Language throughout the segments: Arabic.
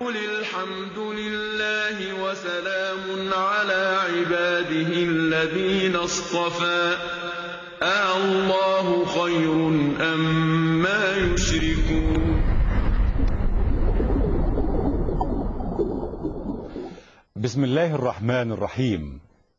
قل الحمد لله وسلام على عباده الذين اصطفى الله خير أما يشركون. بسم الله الرحمن الرحيم.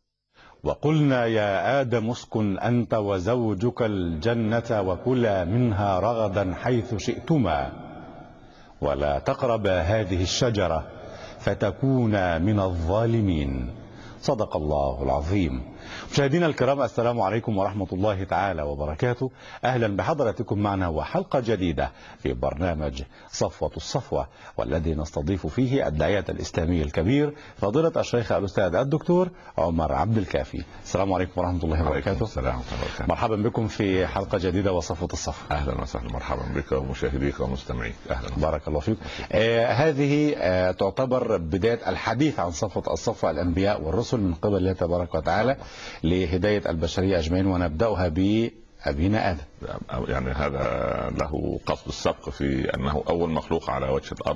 وقلنا يا آدم اسكن أنت وزوجك الجنة وكلا منها رغدا حيث شئتما ولا تقربا هذه الشجرة فتكونا من الظالمين. صدق الله العظيم. مشاهدينا الكرام، السلام عليكم ورحمة الله تعالى وبركاته. أهلا بحضراتكم معنا وحلقة جديدة في برنامج صفوة الصفوة، والذي نستضيف فيه الداعية الإسلامي الكبير فضيلة الشيخ الأستاذ الدكتور عمر عبد الكافي. السلام عليكم ورحمة الله وبركاته. السلام ورحمة الله وبركاته. مرحبا بكم في حلقة جديدة وصفوة الصفوة. أهلا وسهلا، مرحبا بك ومشاهديك ومستمعيك. أهلا بارك الله فيك. هذه تعتبر بداية الحديث عن صفوة الصفوة، الأنبياء والرسل من قبل الله تبارك وتعالى لهداية البشرية أجمعين، ونبدأها بأبينا آدم. يعني هذا له قصد السبق في أنه أول مخلوق على وجه الأرض،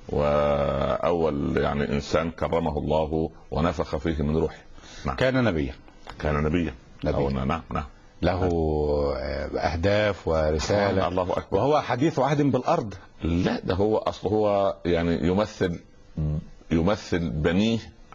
وأول يعني إنسان كرمه الله ونفخ فيه من روحه. نعم. كان نبيا. نعم. له أهداف ورسالة. الله أكبر. وهو حديث عهد بالأرض. لا، ده هو أصله هو يعني يمثل بنيه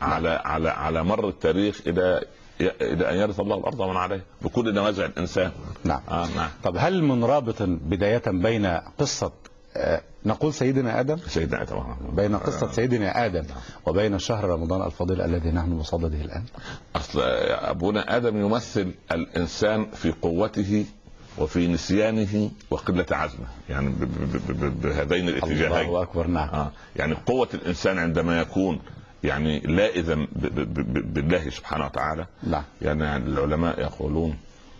على مر التاريخ إلى أن يرث الله الأرض ومن عليها بكل نوازع الإنسان. نعم. نعم. طب هل من رابط بداية بين قصة نقول سيدنا آدم بين قصة سيدنا آدم وبين شهر رمضان الفضيل الذي نحن بصدده الآن؟ أصل أبونا آدم يمثل الإنسان في قوته وفي نسيانه وقلة عزمه، يعني بهذين الاتجاهين. الله أكبر. نعم. يعني قوة الإنسان عندما يكون يعني لائذا بالله سبحانه وتعالى. لا. يعني العلماء يقولون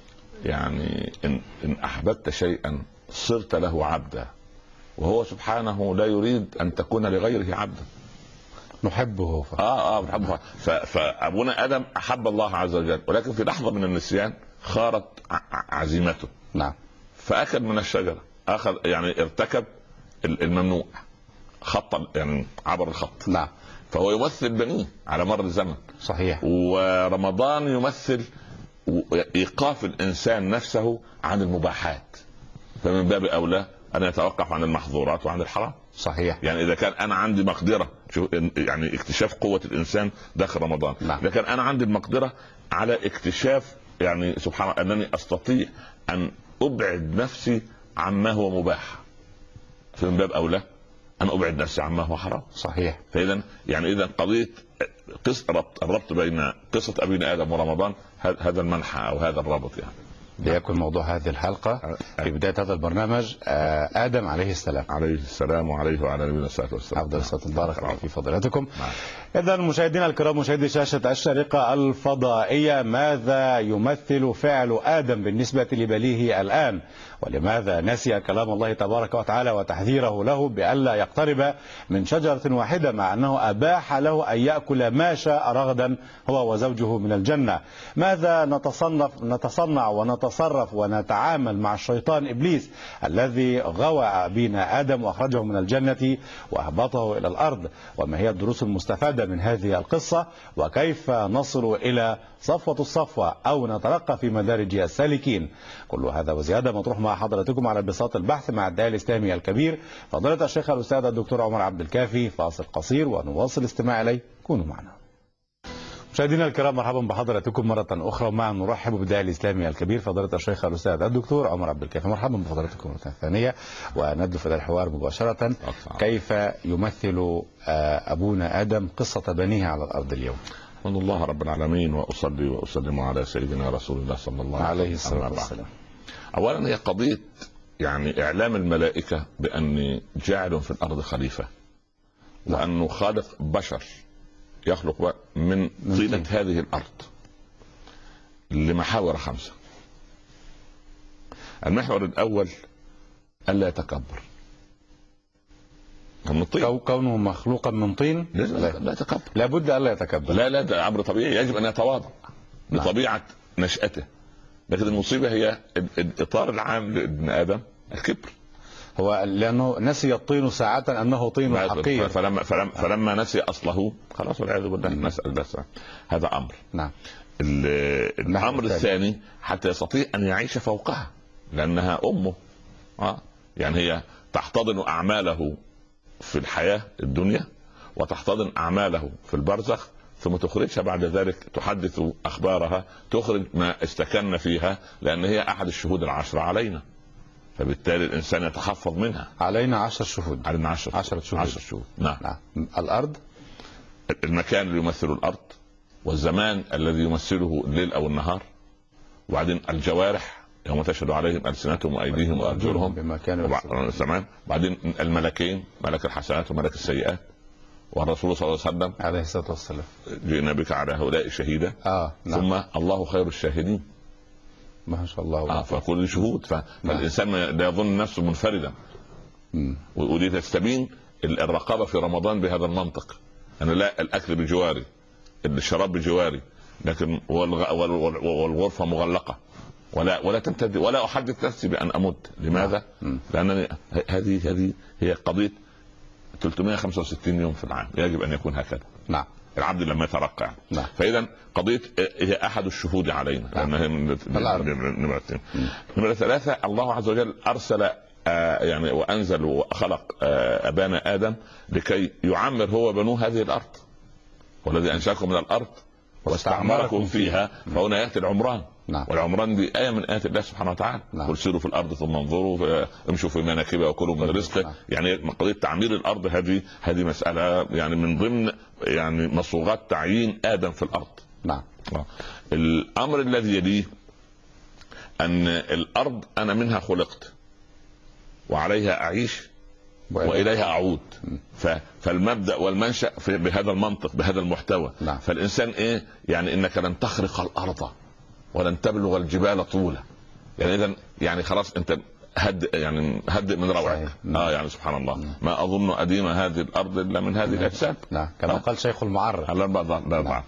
يعني إن أحببت شيئا صرت له عبدا، وهو سبحانه لا يريد أن تكون لغيره عبدا. نحبه نحبه. فأبونا آدم أحب الله عز وجل، ولكن في لحظة من النسيان خارت عزيمته. نعم. فأكل من الشجرة، يعني ارتكب الممنوع، خط يعني عبر الخط. نعم. فهو يمثل بنيه على مر الزمن. صحيح. ورمضان يمثل إيقاف الإنسان نفسه عن المباحات، فمن باب أولى أن يتوقف عن المحظورات وعن الحرام. صحيح. يعني إذا كان أنا عندي مقدرة، يعني اكتشاف قوة الإنسان داخل رمضان. نعم. إذا كان أنا عندي المقدرة على اكتشاف يعني سبحان الله أنني أستطيع أن أبعد نفسي عما هو مباح، فمن باب أولى أن أبعد نفسي عما هو حرام. صحيح. فإذا يعني قضية الربط بين قصة أبينا آدم ورمضان هذا المنحى أو هذا الرابط يعني. ليكن موضوع هذه الحلقة في بداية هذا البرنامج آدم عليه السلام وعليه وعلى نبينا الصلاة والسلام. أفضل الصلاة والبركة في فضيلتكم. إذا مشاهدينا الكرام، مشاهدي شاشة الشارقة الفضائية، ماذا يمثل فعل آدم بالنسبة لبليه الآن؟ ولماذا نسي كلام الله تبارك وتعالى وتحذيره له بألا يقترب من شجرة واحدة، مع أنه أباح له أن يأكل ما شاء رغدا هو وزوجه من الجنة؟ ماذا نتصنع ونتصرف ونتعامل مع الشيطان إبليس الذي غوى أبينا آدم وأخرجه من الجنة وأهبطه إلى الأرض؟ وما هي الدروس المستفادة من هذه القصة؟ وكيف نصل إلى صفوة الصفوة أو نترقى في مدارج السالكين؟ كل هذا وزيادة مطروح مع حضراتكم على بساط البحث مع الداعية الإسلامي الكبير فضيلة الشيخ الأستاذ الدكتور عمر عبد الكافي. فاصل قصير ونواصل الاستماع إليه، كونوا معنا. مشاهدينا الكرام، مرحبا بحضراتكم مرة أخرى. معا نرحب بالداعية الإسلامي الكبير فضيلة الشيخ الأستاذ الدكتور عمر عبد الكافي. مرحبا بفضلاتكم مرة ثانية، وندخل الحوار مباشرة. كيف يمثل أبونا آدم قصة بنيه على الأرض اليوم؟ الحمد لله رب العالمين، وأصلي وأسلم على سيدنا رسول الله صلى الله عليه الصلاة والسلام. أولا هي قضية يعني إعلام الملائكة بأني جاعل في الأرض خليفة، وأنه خالق بشر يخلق من طينة هذه الأرض لمحاور 5. المحور الأول ألا يتكبر، كونه مخلوقا من طين لا يتكبر، لابد ألا يتكبر. لا ده أمر طبيعي، يجب أن يتواضع لطبيعة نشأته. لكن المصيبة هي الإطار العام لابن آدم الكبر. هو لأنه نسي الطين ساعة أنه طين حقير. فلما نسي أصله خلاص والعياذ بالله. نسأل بس هذا أمر. نعم. الأمر الثاني حتى يستطيع أن يعيش فوقها لأنها أمه. يعني هي تحتضن أعماله في الحياة الدنيا وتحتضن أعماله في البرزخ، ثم تخرجها بعد ذلك تحدث أخبارها، تخرج ما استكن فيها، لأن هي أحد الشهود العشرة علينا، فبالتالي الإنسان يتحفظ منها. علينا 10 شهود. علينا 10 شهود. نعم. الأرض، المكان اللي يمثل الأرض، والزمان الذي يمثله الليل أو النهار، وبعدين الجوارح يوم تشهد عليهم ألسنتهم وأيديهم وأرجلهم بما كانوا يصنعون، بعدين الملكين، ملك الحسنات وملك السيئات، والرسول صلى الله عليه وسلم عليه الصلاة والسلام جئنا بك على هؤلاء شهيدا. نعم. ثم الله خير الشاهدين. ما شاء الله. فكل شهود. فالإنسان لا يظن نفسه منفردا. ودي تستبين الرقابة في رمضان بهذا المنطق، أنا لا الأكل بجواري، الشراب بجواري، لكن والغرفة مغلقة، ولا تمتد، ولا أحدث نفسي بأن أموت. لماذا؟ لأنني هذه هي قضية 365 يوم في العام، يجب أن يكون هكذا. نعم. العبد لما يترقى. نعم. فإذا قضية هي أحد الشهود علينا. نعم. لأنها نمرة 3 الله عز وجل أرسل يعني وأنزل وخلق أبانا آدم لكي يعمر هو بنوه هذه الأرض، والذي أنشأكم من الأرض واستعمركم فيها. فهنا يأتي العمران. نعم. والعمران دي آية من آيات الله سبحانه وتعالى. نعم. قل سيروا في الأرض ثم انظروا امشوا في مناكبها وكلوا من رزقه. نعم. يعني قضية تعمير الأرض هذه مسألة يعني من ضمن يعني مصوغات تعيين آدم في الأرض. نعم. الأمر الذي يليه أن الأرض أنا منها خلقت وعليها أعيش وإليها أعود. فالمبدأ والمنشأ بهذا المنطق بهذا المحتوى. نعم. فالإنسان يعني إنك لن تخرق الأرض ولن تبلغ الجبال طولا. يعني إذا يعني خلاص أنت هدئ من روعك. يعني سبحان الله. ما أظن أديم هذه الأرض إلا من هذه الأجساد. نعم. كما قال شيخ المعرة. نعم.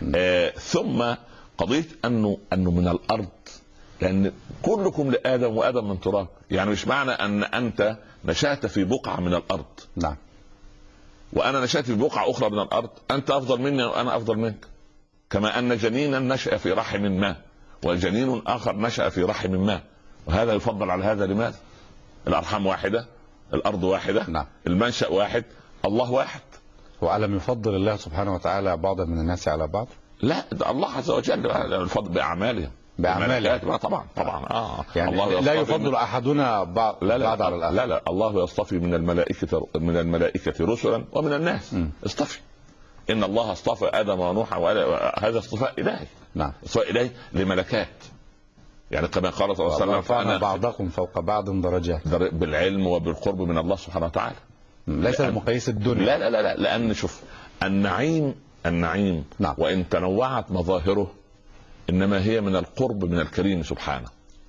ثم قضية أنه من الأرض، لأن كلكم لآدم وآدم من تراب. يعني مش معنى أن أنت نشأت في بقعة من الأرض. نعم. وأنا نشأت في بقعة أخرى من الأرض، أنت أفضل مني وأنا أفضل منك. كما أن جنينا نشأ في رحم ما، وجنين آخر نشأ في رحم ما، وهذا يفضل على هذا. لماذا؟ الأرحام واحدة، الأرض واحدة. نعم. المنشأ واحد، الله واحد. وألم يفضل الله سبحانه وتعالى بعضا من الناس على بعض؟ لا، الله عز وجل الفضل بأعمالهم. طبعا. يعني الله لا يفضل احدنا بعض على الاخر. لا الله يصطفي من الملائكه رسلا ومن الناس. اصطفي. ان الله اصطفى ادم ونوح، وهذا اصطفاء الهي. نعم. اصطفاء الهي لملكات. يعني كما قال صلى الله عليه وسلم رفعنا بعضكم فوق بعض درجات بالعلم وبالقرب من الله سبحانه وتعالى. ليس المقاييس الدنيا. لا لان شوف النعيم نعم. وان تنوعت مظاهره إنما هي من القرب من الكريم سبحانه.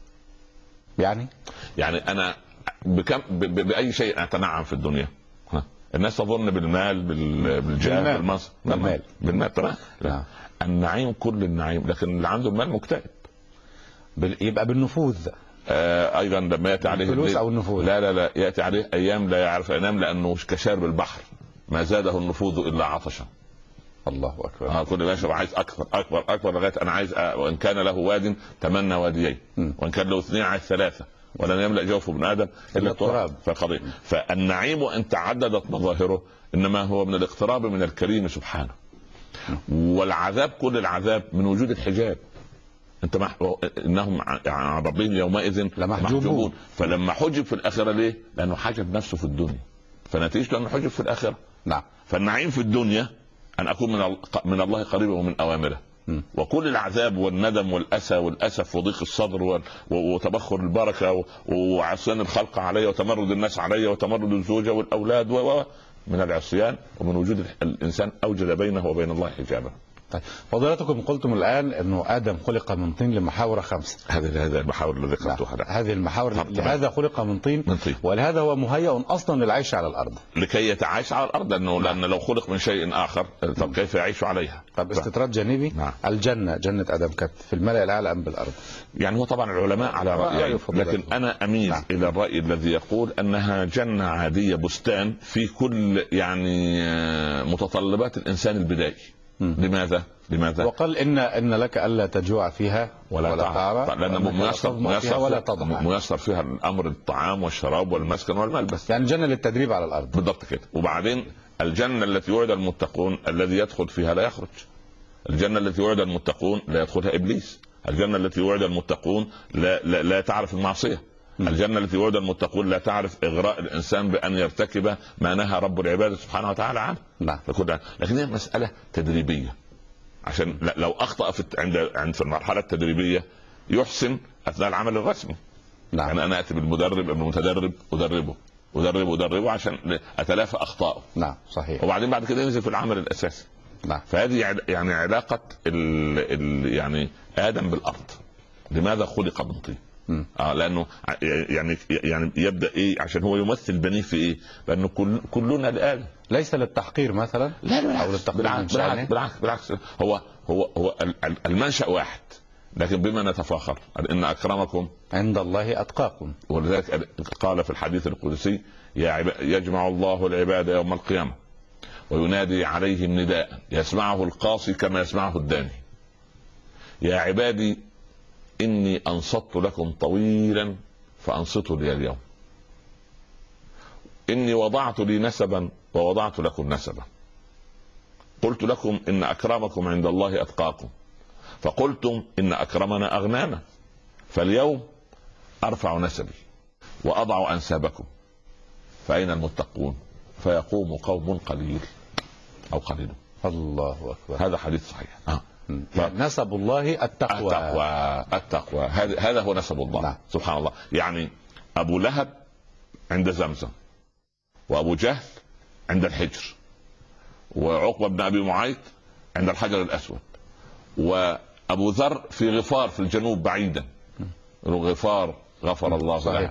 يعني أنا بأي شيء أتنعم في الدنيا. الناس تظن بالمال بالجاه بالمنصب. بالمال تمام. النعيم كل النعيم، لكن اللي عنده المال مكتئب. يبقى بالنفوذ أيضا لما يأتي عليه الفلوس أو النفوذ. لا يأتي عليه أيام لا يعرف ينام، لأنه كشارب البحر ما زاده النفوذ إلا عطشا. الله اكبر. كل ما يشرب عايز اكبر لغايه انا عايز وان كان له واد تمنى واديين، وان كان له 2 عايز 3، ولن يملا جوف ابن ادم الا التراب. فقضيه. فالنعيم وان تعددت مظاهره انما هو من الاقتراب من الكريم سبحانه. والعذاب كل العذاب من وجود الحجاب. انت انهم عن ربهم يومئذ لمحجوبون. فلما حجب في الاخره ليه؟ لانه حجب نفسه في الدنيا، فنتيجه انه حجب في الاخره. نعم. فالنعيم في الدنيا أن أكون من الله قريبا ومن أوامره. وكل العذاب والندم والأسى والأسف وضيق الصدر وتبخر البركة وعصيان الخلق علي وتمرد الناس علي وتمرد الزوجة والأولاد من العصيان ومن وجود الإنسان أوجد بينه وبين الله حجابا. طيب فضيلتكم قلتم الآن أنه آدم خلق من طين لمحاور 5. هذا المحاور اللي ذكرتها، هذه المحاور لهذا خلق من طين، ولهذا هو مهيأ أصلا للعيش على الأرض، لكي يتعايش على الأرض، لأن لو خلق من شيء آخر طب كيف يعيش عليها؟ طب استطراد جانبي. الجنة، جنة آدم كانت في الملأ الأعلى أم بالأرض؟ يعني هو طبعا العلماء على رأيين، لكن أنا أميل إلى الرأي الذي يقول أنها جنة عادية، بستان في كل يعني متطلبات الإنسان البدائي. لماذا؟ وقال إن لك ألا تجوع فيها ولا تعرى، لأن ميسر فيها الأمر، الطعام والشراب والمسكن والملبس، يعني جنة للتدريب على الأرض بالضبط كده. وبعدين الجنة التي وعد المتقون الذي يدخل فيها لا يخرج، الجنة التي وعد المتقون لا يدخلها إبليس، الجنة التي وعد المتقون لا تعرف المعصية، الجنة التي وعد المتقون لا تعرف إغراء الإنسان بأن يرتكب ما نهى رب العباد سبحانه وتعالى عنه. لكن هي مسألة تدريبية، عشان لو أخطأ في المرحلة التدريبية يحسن أثناء العمل الرسمي. يعني أنا أتي بالمدرب المتدرب أدربه عشان أتلافى أخطائه. صحيح. وبعدين بعد كده ينزل في العمل الأساسي. فهذه يعني علاقة يعني آدم بالأرض. لماذا خلق من طين؟ لانه يعني يبدا عشان هو يمثل بنيه في لانه كلنا الان ليس للتحقير مثلا، لا او للتحقير، بالعكس هو المنشأ واحد، لكن بما نتفاخر ان اكرمكم عند الله اتقاكم. ولذلك قال في الحديث القدسي يجمع الله العباد يوم القيامه وينادي عليهم نداء يسمعه القاصي كما يسمعه الداني، يا عبادي إني أنصت لكم طويلا فأنصتوا لي اليوم، إني وضعت لي نسبا ووضعت لكم نسبا، قلت لكم إن أكرمكم عند الله أتقاكم فقلتم إن أكرمنا أغنانا، فاليوم أرفع نسبي وأضع أنسابكم، فأين المتقون؟ فيقوم قوم قليل أو قليل. الله أكبر. هذا حديث صحيح. نسب الله التقوى. هذا هو نسب الله. سبحان الله. يعني أبو لهب عند زمزم، وأبو جهل عند الحجر، وعقبة بن أبي معيط عند الحجر الأسود، وأبو ذر في غفار في الجنوب بعيدا، غفار غفر الله له،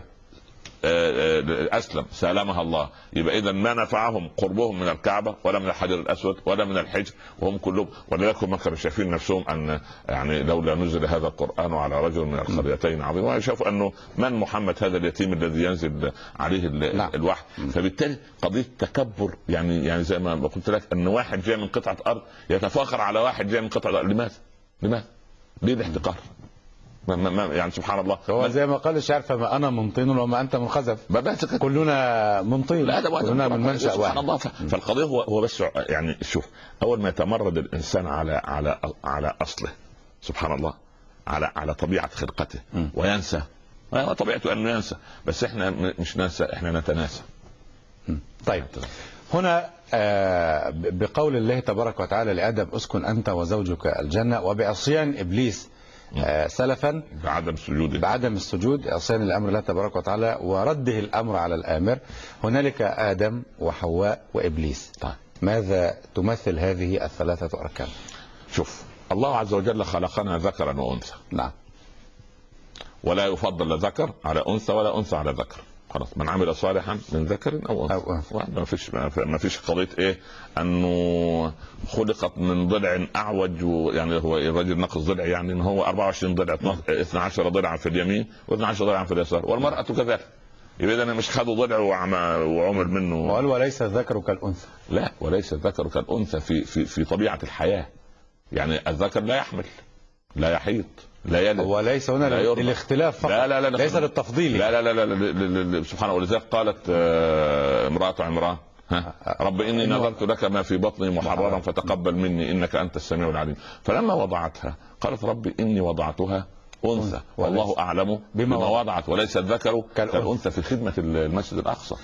أسلم سالمها الله. يبقى إذا ما نفعهم قربهم من الكعبة ولا من الحجر الأسود ولا من الحجر، وهم كلهم. ولذلك هم كانوا شايفين نفسهم أن يعني لولا نزل هذا القرآن على رجل من القريتين عظيم، ويشوفوا أنه من محمد هذا اليتيم الذي ينزل عليه الوحي. فبالتالي قضية تكبر، يعني زي ما قلت لك أن واحد جاء من قطعة أرض يتفاخر على واحد جاء من قطعة أرض. لماذا؟ ليه الاحتقار؟ يعني سبحان الله. هو زي ما قال الشاعر فما انا من طين وما انت من خزف، كلنا من طين، كلنا من منشأ واحد. سبحان الله. فالقضيه هو بس يعني شوف، اول ما يتمرد الانسان على اصله سبحان الله، على طبيعه خلقته وينسى، طبيعته انه ينسى، بس احنا مش ننسى، احنا نتناسى. طيب هنا بقول الله تبارك وتعالى لآدم اسكن أنت وزوجك الجنة، وبعصيان إبليس سلفا بعدم السجود، عصيان الأمر الله تبارك وتعالى ورده الأمر على الآمر. هنالك آدم وحواء وإبليس. ماذا تمثل هذه الثلاثة أركان؟ شوف، الله عز وجل خلقنا ذكرا وأنثى. ولا يفضل لا ذكر على أنثى ولا أنثى على ذكر. خلاص، من عمل صالحا من ذكر او انثى. ما فيش قضيه انه خلقت من ضلع اعوج، يعني هو الرجل نقص ضلع، يعني ان هو 24 ضلع، 12 ضلعا في اليمين و12 ضلعا في اليسار، والمراه كذلك. يبقى انا مش خدوا ضلع وعمل منه. وقال وليس الذكر كالانثى. لا، وليس الذكر كالانثى في طبيعه الحياه. يعني الذكر لا يحمل، لا يحيط، لا يلد. وليس هنا الاختلاف فقط. لا ليس للتفضيل. لا سبحانه. ولذلك قالت امرأة عمران رب إني نظرت لك ما في بطني محررا فتقبل مني إنك أنت السميع العليم. فلما وضعتها قالت رب إني وضعتها أنثى والله أعلم بما وضعت وليس الذكر كالأنثى، في خدمة المسجد الأقصى.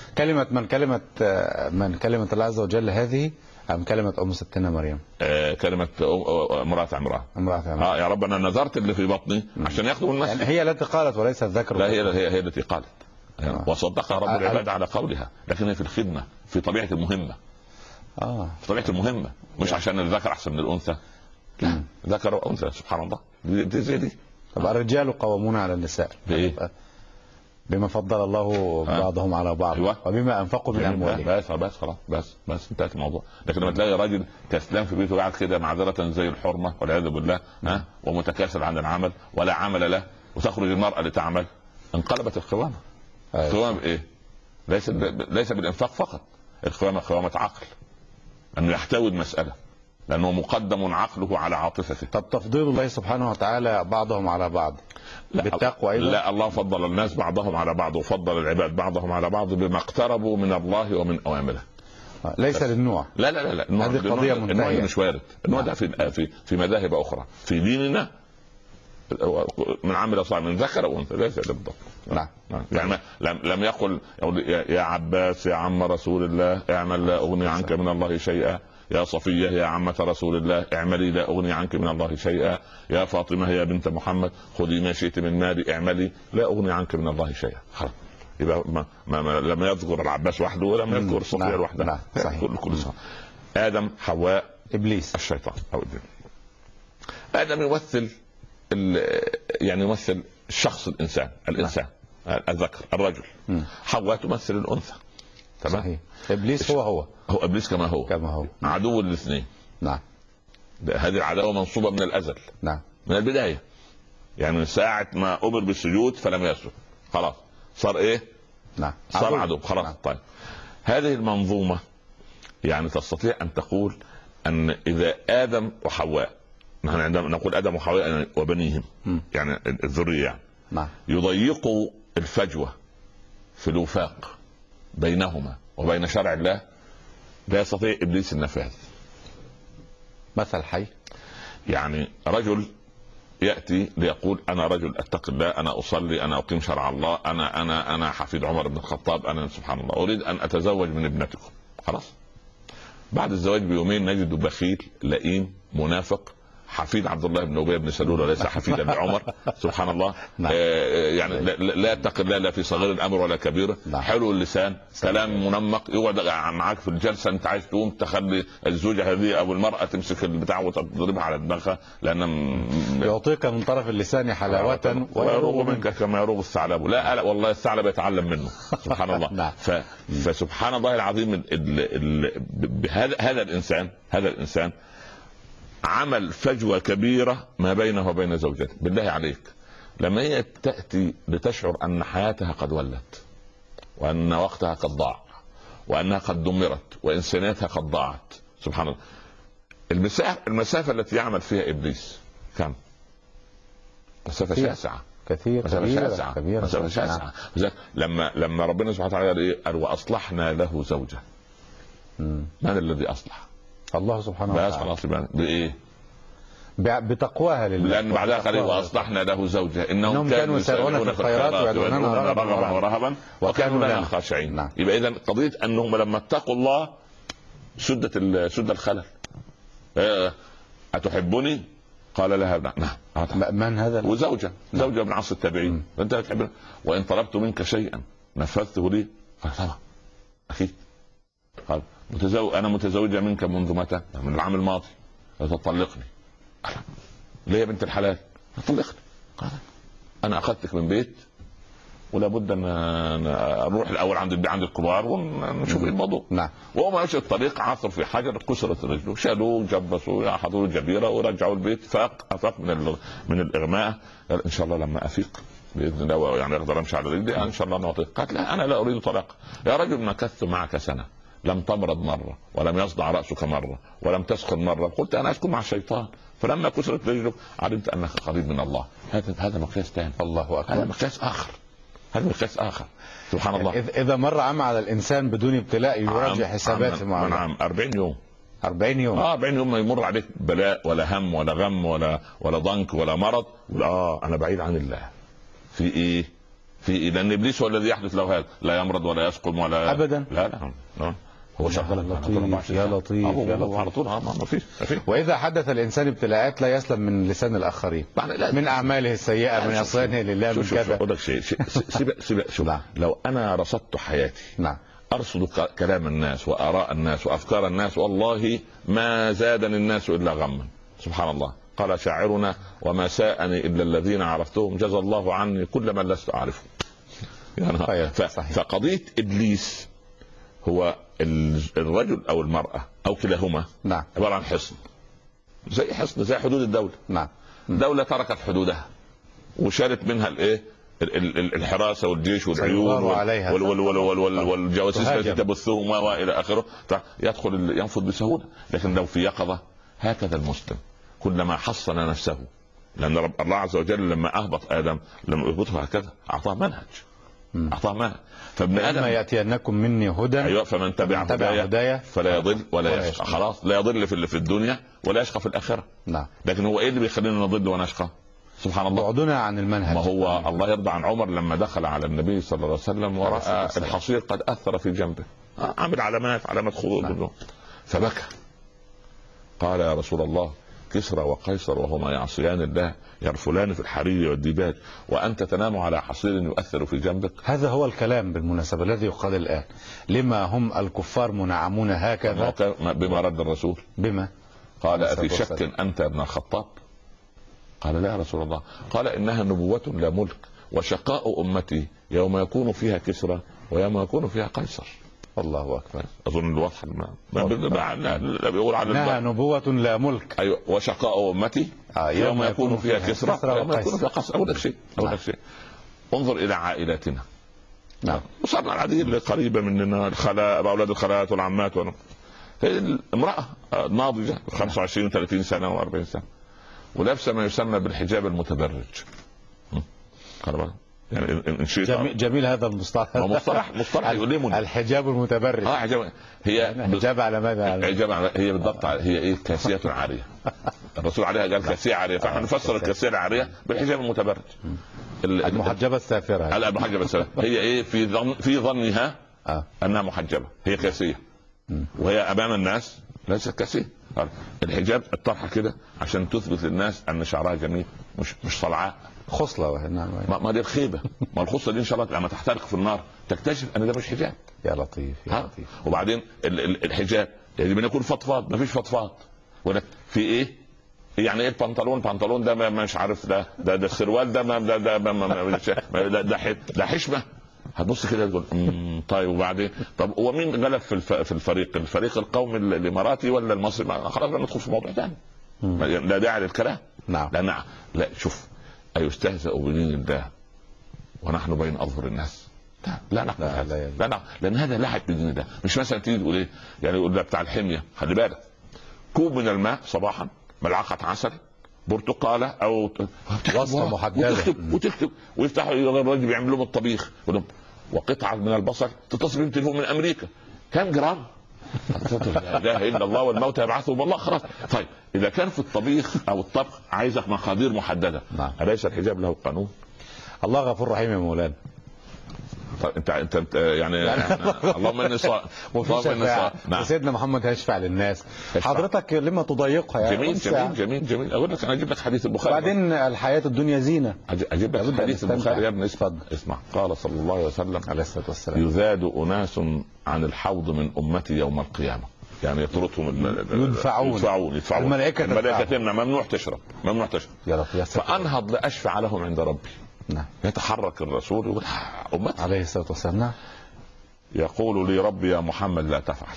كلمة الله عز وجل هذه أم كلمة أم ستنا مريم؟ كلمة امرأة عمران. يا رب أنا نذرت اللي في بطني عشان ياخذوا المسجد. يعني هي التي قالت وليس الذكر. لا، هي التي قالت. وصدقها رب العباد على قولها، لكن هي في الخدمة، في طبيعة المهمة. في طبيعة المهمة، مش عشان الذكر أحسن من الأنثى. لا، ذكر وانثى سبحان الله. دي زي دي. طب الرجال قوامون على النساء بايه؟ بما فضل الله بعضهم على بعض. أيوة. وبما انفقوا من اموالهم. بس خلاص، بس انتهت الموضوع. لكن لما تلاقي راجل كسلان في بيته قاعد كده معذره زي الحرمه والعياذ بالله، ومتكاسل عن العمل ولا عمل له، وتخرج المراه لتعمل، انقلبت القوامه. القوامه بايه؟ ليس بالانفاق فقط، القوامه قوامه عقل، انه يحتوي المساله، لانه مقدم عقله على عاطفته. طب تفضيل الله سبحانه وتعالى بعضهم على بعض بالتقوى ايضا؟ لا، الله فضل الناس بعضهم على بعض، وفضل العباد بعضهم على بعض بما اقتربوا من الله ومن اوامره. ليس للنوع. لا، هذه قضيه منتهيه. النوع مش وارد. النوع ده في مذاهب اخرى. في ديننا من عمل صالحا من ذكر او انثى ليس بالضبط. نعم. يعني لم يقل يا عباس يا عم رسول الله اعمل لا اغني عنك من الله شيئا، يا صفية يا عمة رسول الله اعملي لا اغني عنك من الله شيئا، يا فاطمة يا بنت محمد خذي ما شئت من مالي اعملي لا اغني عنك من الله شيئا. خلاص، يبقى ما لم يذكر العباس وحده ولم يذكر صفية وحدها. كل صح. ادم، حواء، ابليس، الشيطان او الجن. ادم يمثل الشخص الانسان الذكر الرجل. حواء تمثل الانثى. تمام. صحيح. ابليس هو ابليس كما هو عدو الاثنين. نعم. هذه العداوه منصوبه من الازل. نعم. من البدايه، يعني من ساعه ما امر بالسجود فلم يسجد، خلاص صار ايه؟ نعم. صار عدو خلاص. نعم. طيب، هذه المنظومه يعني تستطيع ان تقول ان اذا ادم وحواء، نحن عندما نقول ادم وحواء وبنيهم يعني الذريه يعني. نعم. يضيقوا الفجوه في الوفاق بينهما وبين شرع الله، لا يستطيع ابليس النفاذ. مثل حي، يعني رجل ياتي ليقول انا رجل اتقي الله، انا اصلي، انا اقيم شرع الله، انا حفيد عمر بن الخطاب، انا سبحان الله اريد ان اتزوج من ابنتكم. خلاص، بعد الزواج بيومين نجد بخيل لئيم منافق حفيد عبد الله بن ابي بن سلول وليس حفيدا لعمر. سبحان الله. يعني لا يتقي الله لا في صغير الامر ولا كبيره. حلو اللسان، كلام منمق، يقعد معاك في الجلسه انت عايز تقوم تخلي الزوجه هذه او المراه تمسك البتاع وتضربها على دماغها، لان يعطيك من طرف اللسان حلاوه ويروغ منك كما يروغ الثعلب. لا والله الثعلب يتعلم منه. سبحان الله. فسبحان الله العظيم، هذا الانسان عمل فجوة كبيرة ما بينه وبين زوجته. بالله عليك، لما هي تأتي لتشعر أن حياتها قد ولت، وأن وقتها قد ضاع، وأنها قد دمرت، وإنسانيتها قد ضاعت، سبحان الله، المسافة التي يعمل فيها إبليس كم؟ مسافة شاسعة كثير، مسافة شاسعة. لما ربنا سبحانه وتعالى قال وأصلحنا له زوجة، من الذي أصلح؟ الله سبحانه وتعالى. بايه؟ بتقواها لله. لان بعدها قال واصلحنا له زوجه انهم كانوا يسارعون في الخيرات ويدعوننا رغبا ورهبا وكانوا لنا خاشعين. نعم. يبقى اذا قضيه انهم لما اتقوا الله سد الخلل. اتحبني؟ قال لها نعم. من هذا؟ وزوجه من عصر التابعين. انت تحبني وان طلبت منك شيئا نفذته لي؟ قال طبعا اكيد. قال انا متزوجه منك منذ متى؟ من العام الماضي. تطلقني. ليه يا بنت الحلال؟ طلقني. قال انا اخذتك من بيت ولا بد ان نروح الاول عند الكبار ونشوف الموضوع. نعم. وهو ماشي الطريق عثر في حجر كسرت رجله، شالوه جبسوه حضروا الجبيره ورجعوا البيت. افاق من الاغماء. قال ان شاء الله لما افيق باذن الله يعني اقدر امشي على رجلي ان شاء الله نعطيك. قالت لا انا لا اريد طلاق. يا رجل مكثت معك سنه لم تمرض مرة، ولم يصدع رأسك مرة، ولم تسخن مرة. قلت أنا أسكن مع الشيطان، فلما كسرت رجلك علمت أنك قريب من الله. هذا مقياس ثاني. الله أكبر. هذا مقياس آخر. سبحان الله. إذا مر عام على الإنسان بدون ابتلاء يراجع حساباته مع الله. نعم. 40 يوم. 40 يوم. 40 يوم ما يمر عليك بلاء ولا هم ولا غم ولا ضنك ولا مرض. أنا بعيد عن الله. في إيه؟ لأن إبليس هو الذي يحدث له هذا، لا يمرض ولا يسقم ولا أبدا. لا. هو شغال لطيف يا لطيف على طول. ما فيش. واذا حدث الانسان ابتلاءات لا يسلم من لسان الاخرين، من اعماله السيئه، من عصيانه لله، من كذا. اقول لك شيء شوف. لو انا رصدت حياتي ارصد كلام الناس واراء الناس وافكار الناس، والله ما زادني الناس الا غما. سبحان الله. قال شاعرنا: وما ساءني إلا الذين عرفتهم جزى الله عني كل من لست أعرفه. يعني فقضية إبليس هو الرجل أو المرأة أو كلاهما نعم عبارة عن حصن، زي حصن، زي حدود الدولة. نعم. دولة تركت حدودها وشالت منها الايه الحراسه والجيش والعيون والجواسيس التي تبثهم والى اخره، يدخل ينفذ بسهوله. لكن لو في يقظه هكذا المسلم كلما حصن نفسه، لان الله عز وجل لما اهبط ادم لم يهبطه هكذا، اعطاه منهج. فابن ادم: ياتينكم مني هدى. ايوه، فمن تبع هدايا فلا يضل ولا يشقى. خلاص، لا يضل في الدنيا ولا يشقى في الاخره. نعم. لكن هو ايه اللي بيخلينا نضل ونشقى؟ سبحان الله، بعدنا عن المنهج. ما هو الله يرضى عن عمر لما دخل على النبي صلى الله عليه وسلم ورأى الحصير قد أثر في جنبه، عامل علامات خروج، فبكى. قال: يا رسول الله، كسرى وقيصر وهما يعصيان الله يرفلان في الحرير والديباج، وأنت تنام على حصير يؤثر في جنبك. هذا هو الكلام بالمناسبة الذي يقال الآن. لما هم الكفار منعمون هكذا؟ بما رد الرسول. بما قال: أفي شك أنت ابن الخطاب؟ قال: لا يا رسول الله. قال: إنها نبوة لا ملك، وشقاء أمتي يوم يكون فيها كسرى ويوم يكون فيها قيصر. الله أكبر. أظن الواضح لا بيقول على إنها نبوة لا ملك. أيوة، وشقاء أمتي يوم يكون فيها كسرى ويوم يكون فيها قيصر. أقول لك شيء انظر إلى عائلاتنا. نعم. وصلنا العديد اللي قريبة مننا، الخلاء، أولاد الخالات والعمات امرأة ناضجة 25 30 سنة و40 سنة ولابسه ما يسمى بالحجاب المتبرج. يعني جميل هذا المصطلح. مصطلح يؤلمني. الحجاب المتبرج. حجاب على ماذا؟ هي بالضبط هي ايه؟ كاسية عارية. الرسول عليها قال كاسية عارية، فاحنا نفسر الكاسية العارية بالحجاب المتبرج. المحجبة السافرة. المحجبة السافرة هي ايه؟ في ظنها انها محجبة، هي كاسية، وهي امام الناس ليست كاسية. الحجاب الطرحه كده عشان تثبت للناس ان شعرها جميل، مش صلعاء. خصله. ما دي الخيبه. ما الخصله دي ان شاء الله لما تحترق في النار تكتشف ان ده مش حجاب. يا لطيف يا لطيف. وبعدين الحجاب يجب ان يكون فضفاض. ما فيش فضفاض ولا في ايه. يعني ايه البنطلون ده مش عارف، ده السروال ده حشمه. هتبص كده تقول طيب وبعدين طب هو مين غلب في الفريق القومي الاماراتي ولا المصري؟ خلاص ندخل في موضوع ثاني، لا داعي للكلام. نعم. لا شوف، أيستهزأ بدين الله ونحن بين أظهر الناس؟ لا نقبل هذا. لا لأن هذا لعب بدين الله. مش مثلا تيجي تقول ايه يعني، يقول ده بتاع الحمية، خلي بالك، كوب من الماء صباحا، ملعقة عسل، برتقالة او وصفة محددة، وتكتب ويفتحوا الراجل بيعمل لهم الطبيخ وقطعة من البصل تتصل بهم تليفون من امريكا، كم جرام؟ لا اله الا الله والموت يبعثهم الله. خلاص. طيب اذا كان في الطبيخ او الطبخ عايزك مقادير محددة، أليس الحجاب له قانون؟ الله غفور رحيم يا مولانا. طيب انت يعني اللهم اني صائم وسيدنا محمد هيشفع للناس. حضرتك لما تضيقها يا جميل. اقول لك انا اجيب لك حديث البخاري. بعدين الحياه الدنيا زينه. اجيب لك حديث البخاري يا ابني. اسمع. قال صلى الله عليه وسلم عليه الصلاه والسلام: يذاد اناس عن الحوض من امتي يوم القيامه، يعني يطردهم يدفعون الملائكه تمنع، ممنوع تشرب. فانهض لاشفع لهم عند ربي. نعم. يتحرك الرسول يقول أمتي عليه الصلاة والسلام. يقول لي ربي يا محمد لا تفعل،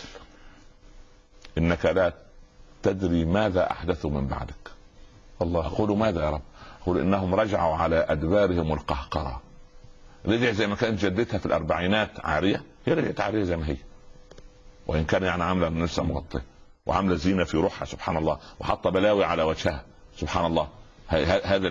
إنك لا تدري ماذا أحدثوا من بعدك. الله. أقول ماذا يا رب؟ أقول إنهم رجعوا على أدبارهم القهقرة. رجع زي ما كانت جدتها في الأربعينات عارية، هي رجعت عارية زي ما هي، وإن كان يعني عاملة لسه مغطية وعاملة زينة في روحها سبحان الله، وحط بلاوي على وجهها سبحان الله. هذا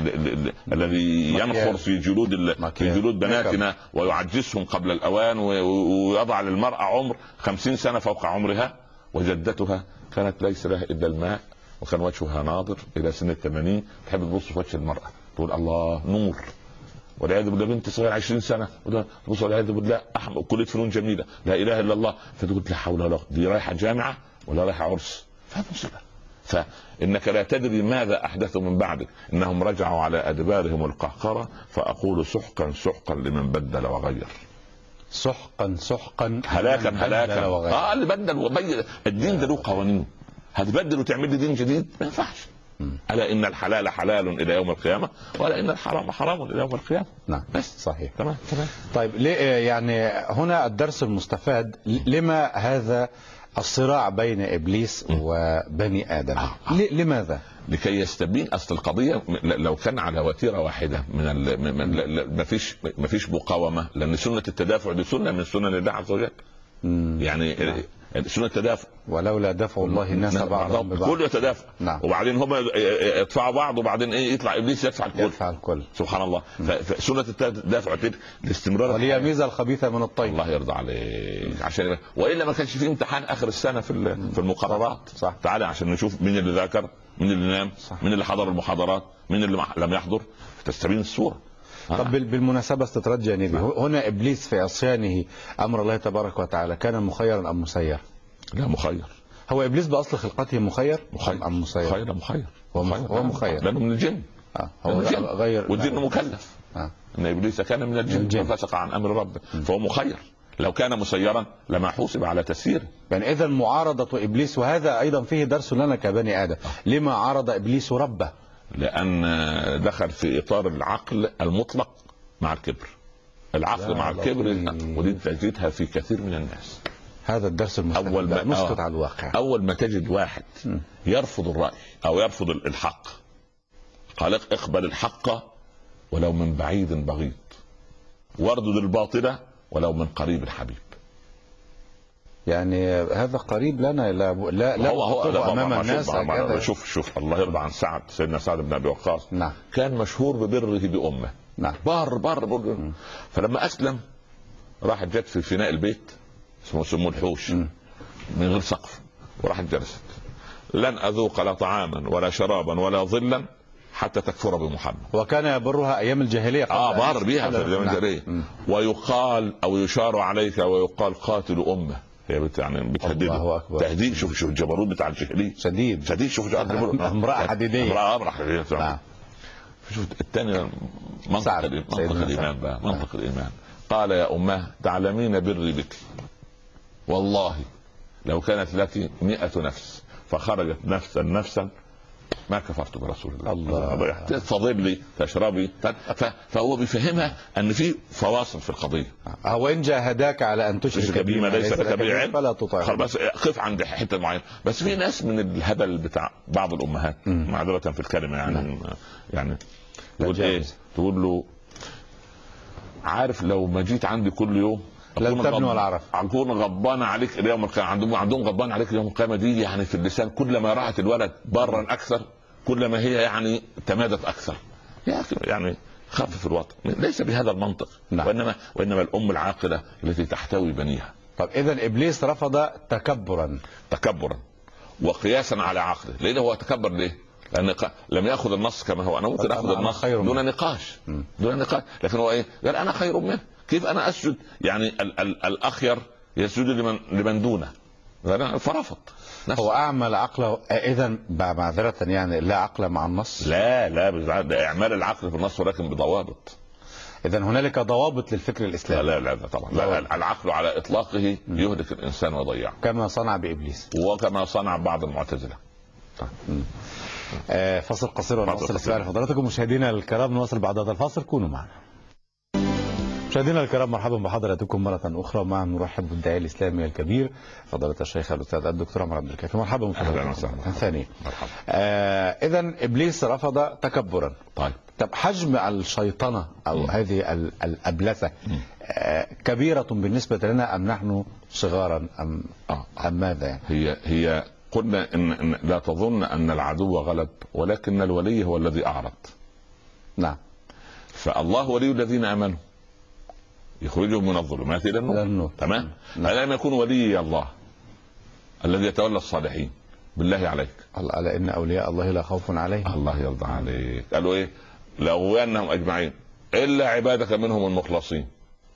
الذي ينخر في جلود بناتنا ويعجزهم قبل الأوان ويضع للمرأة عمر 50 سنة فوق عمرها. وجدتها كانت ليس لها إلا الماء، وكان وجهها ناظر إلى سن 80، تحب تبص في وجه المرأة تقول الله نور، والعياذ بالله بنت صغيرة 20 سنة تبص والعياذ بالله كلية فنون جميلة لا إله إلا الله، فتقول لا حول ولا قوة، دي رايحة جامعة ولا رايحة عرس؟ فمصيبة. فإنك لا تدري ماذا أحدثوا من بعدك، إنهم رجعوا على أدبارهم القهقرة. فأقول سحقا لمن بدل وغير. سحقا هلاكا. اللي بدل وغير. الدين ده له قوانين. هتبدل وتعمل لي دين جديد؟ ما ينفعش. ألا إن الحلال حلال إلى يوم القيامة، ولا إن الحرام حرام إلى يوم القيامة. نعم بس صحيح. تمام. طيب ليه يعني هنا الدرس المستفاد، لما هذا الصراع بين إبليس وبني آدم؟ لماذا؟ لكي يستبين أصل القضية. لو كان على وتيرة واحدة ما فيش مقاومة، لأن سنة التدافع دي سنة من سنن الله عز وجل. يعني سنة التدافع، ولولا دفع الله الناس بعضهم ببعض كله يتدافع. نعم. وبعدين هم يدفعوا بعض، وبعدين يطلع ابليس يدفع الكل. سبحان الله. فسنة التدافع الاستمرار، وليميز ميزة الخبيث من الطيب. الله يرضى عليك. عشان والا ما كانش في امتحان اخر السنة في المقررات. صح. تعالى عشان نشوف مين اللي ذاكر، مين اللي نام، مين اللي حضر المحاضرات، مين اللي لم يحضر، تستبين الصورة. طب بالمناسبة استطراد جانبي، هنا إبليس في عصيانه أمر الله تبارك وتعالى كان مخيرا أم مسير؟ لا مخير. هو إبليس بأصل خلقته مخير أم مسير؟ مخير. هو مخير لأنه من الجن. هو غير، والجن مكلف. إن إبليس كان من الجن ففسق عن أمر ربه، فهو مخير. لو كان مسيرا لما حوسب على تسييره. يعني إذا معارضة إبليس، وهذا أيضا فيه درس لنا كبني آدم، لما عارض إبليس ربه؟ لأن دخل في إطار العقل المطلق مع الكبر. العقل مع الكبر، ودي تجدها في كثير من الناس. هذا الدرس المستفاد، نسقط على الواقع. أول ما تجد واحد يرفض الرأي أو يرفض الحق، قال اقبل الحق ولو من بعيد بغيض، واردد الباطل ولو من قريب الحبيب. يعني هذا قريب لنا، لا هو امام الناس. شوف الله يرضى عن سيدنا سعد بن ابي وقاص. نعم. كان مشهور ببره بامه. نعم. بار. فلما اسلم راحت جت في فناء البيت اسمه الحوش من غير سقف، وراحت جلست: لن اذوق لا طعاما ولا شرابا ولا ظلا حتى تكفر بمحمد. وكان يبرها ايام الجاهليه. بار بها في ايام الجاهليه. ويقال او يشار عليك ويقال قاتل امه. هي يعني بتهدده تهديد. شوف الجبروت بتاع الجاهليه شديد. شوف امراه حديديه. نعم. شوف الثاني منطق الايمان بقى. منطق الايمان. قال: يا اماه تعلمين بري بك، والله لو كانت لك 100 نفس فخرجت نفسا ما كفرت برسول الله. تفضلي تشربي. فهو بيفهمها ان في فواصل في القضيه. وان جاهداك على ان تشرك بما ليس لك به علم فلا تطعهما. بس قف عند حته معينه. بس في ناس من الهبل بتاع بعض الامهات، معذره في الكلمه يعني تقول ايه؟ تقول له: عارف لو ما جيت عندي كل يوم لن تبني ولا عرف، اكون غضبان عليك اليوم القيامه. عندهم غضبان عليك اليوم القيامه دي يعني في اللسان. كلما راحت الولد برا اكثر كلما هي يعني تمادت اكثر. يا اخي يعني خفف الوطن. ليس بهذا المنطق. نعم. وانما الام العاقله التي تحتوي بنيها. طب اذا ابليس رفض تكبرا وقياسا على عقله. ليه هو تكبر؟ ليه؟ لان لم ياخذ النص كما هو. انا ممكن اخذ النص دون نقاش. لكن هو ايه؟ قال انا خير منه. كيف انا اسجد؟ يعني الاخير يسجد لمن دونه. فرفض. هو اعمل عقله. اذا معذره يعني لا عقل مع النص. لا ده اعمال العقل في النص ولكن بضوابط. اذا هنالك ضوابط للفكر الاسلامي. لا طبعا. لا العقل على اطلاقه يهلك الانسان ويضيعه، كما صنع بابليس وكما صنع بعض المعتزله. فاصل قصير ونواصل السؤال لحضراتكم. مشاهدينا الكرام نواصل بعد هذا الفاصل، كونوا معنا. مشاهدينا الكرام مرحبا بحضراتكم مرة أخرى. معنا نرحب بالداعية الإسلامي الكبير فضيلة الشيخ الأستاذ الدكتور عمر عبد الكافي. مرحبا بكم ثاني. إذا إبليس رفض تكبرا. طب حجم الشيطنة أو هذه الأبلسة كبيرة بالنسبة لنا أم نحن صغارا أم ماذا يعني؟ هي قلنا إن لا تظن أن العدو غلب، ولكن الولي هو الذي أعرض. نعم. فالله ولي الذين آمنوا يخرجهم من الظلمات إلى النور. تمام. ألم يكون ولي الله الذي يتولى الصالحين؟ بالله عليك. ألا إن أولياء الله لا خوف عليهم. الله يرضى عليك. قالوا إيه؟ لأغوينهم أجمعين إلا عبادك منهم المخلصين.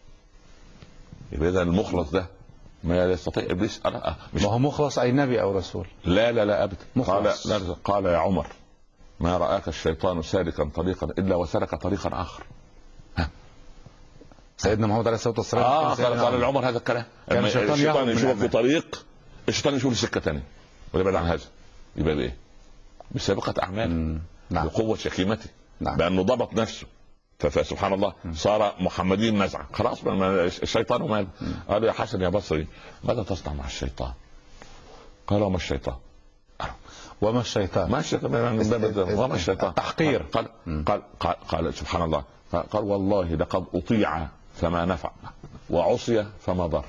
يبقى المخلص ده ما يستطيع ابليس. ما هو مخلص اي نبي او رسول؟ لا ابدا. قال يا عمر: ما راك الشيطان سالكا طريقا الا وسلك طريقا اخر. سيدنا محمد عليه الصلاه والسلام قال لعمر هذا الكلام. كان الشيطان يشوف في طريق، الشيطان يشوف سكه ثانيه ويبعد عن هذا. يبقى بايه؟ بسابقه اعماله، نعم. بقوه شكيمته، نعم. بانه ضبط نفسه. فسبحان الله صار محمدين نزعه، خلاص الشيطان وماله. قال يا حسن يا بصري ماذا تصنع مع الشيطان؟ قال وما الشيطان؟ وما الشيطان؟ ما الشيطان وما الشيطان؟ تحقير. قال سبحان الله، قال والله لقد اطيع فما نفع وعصي فما ضر.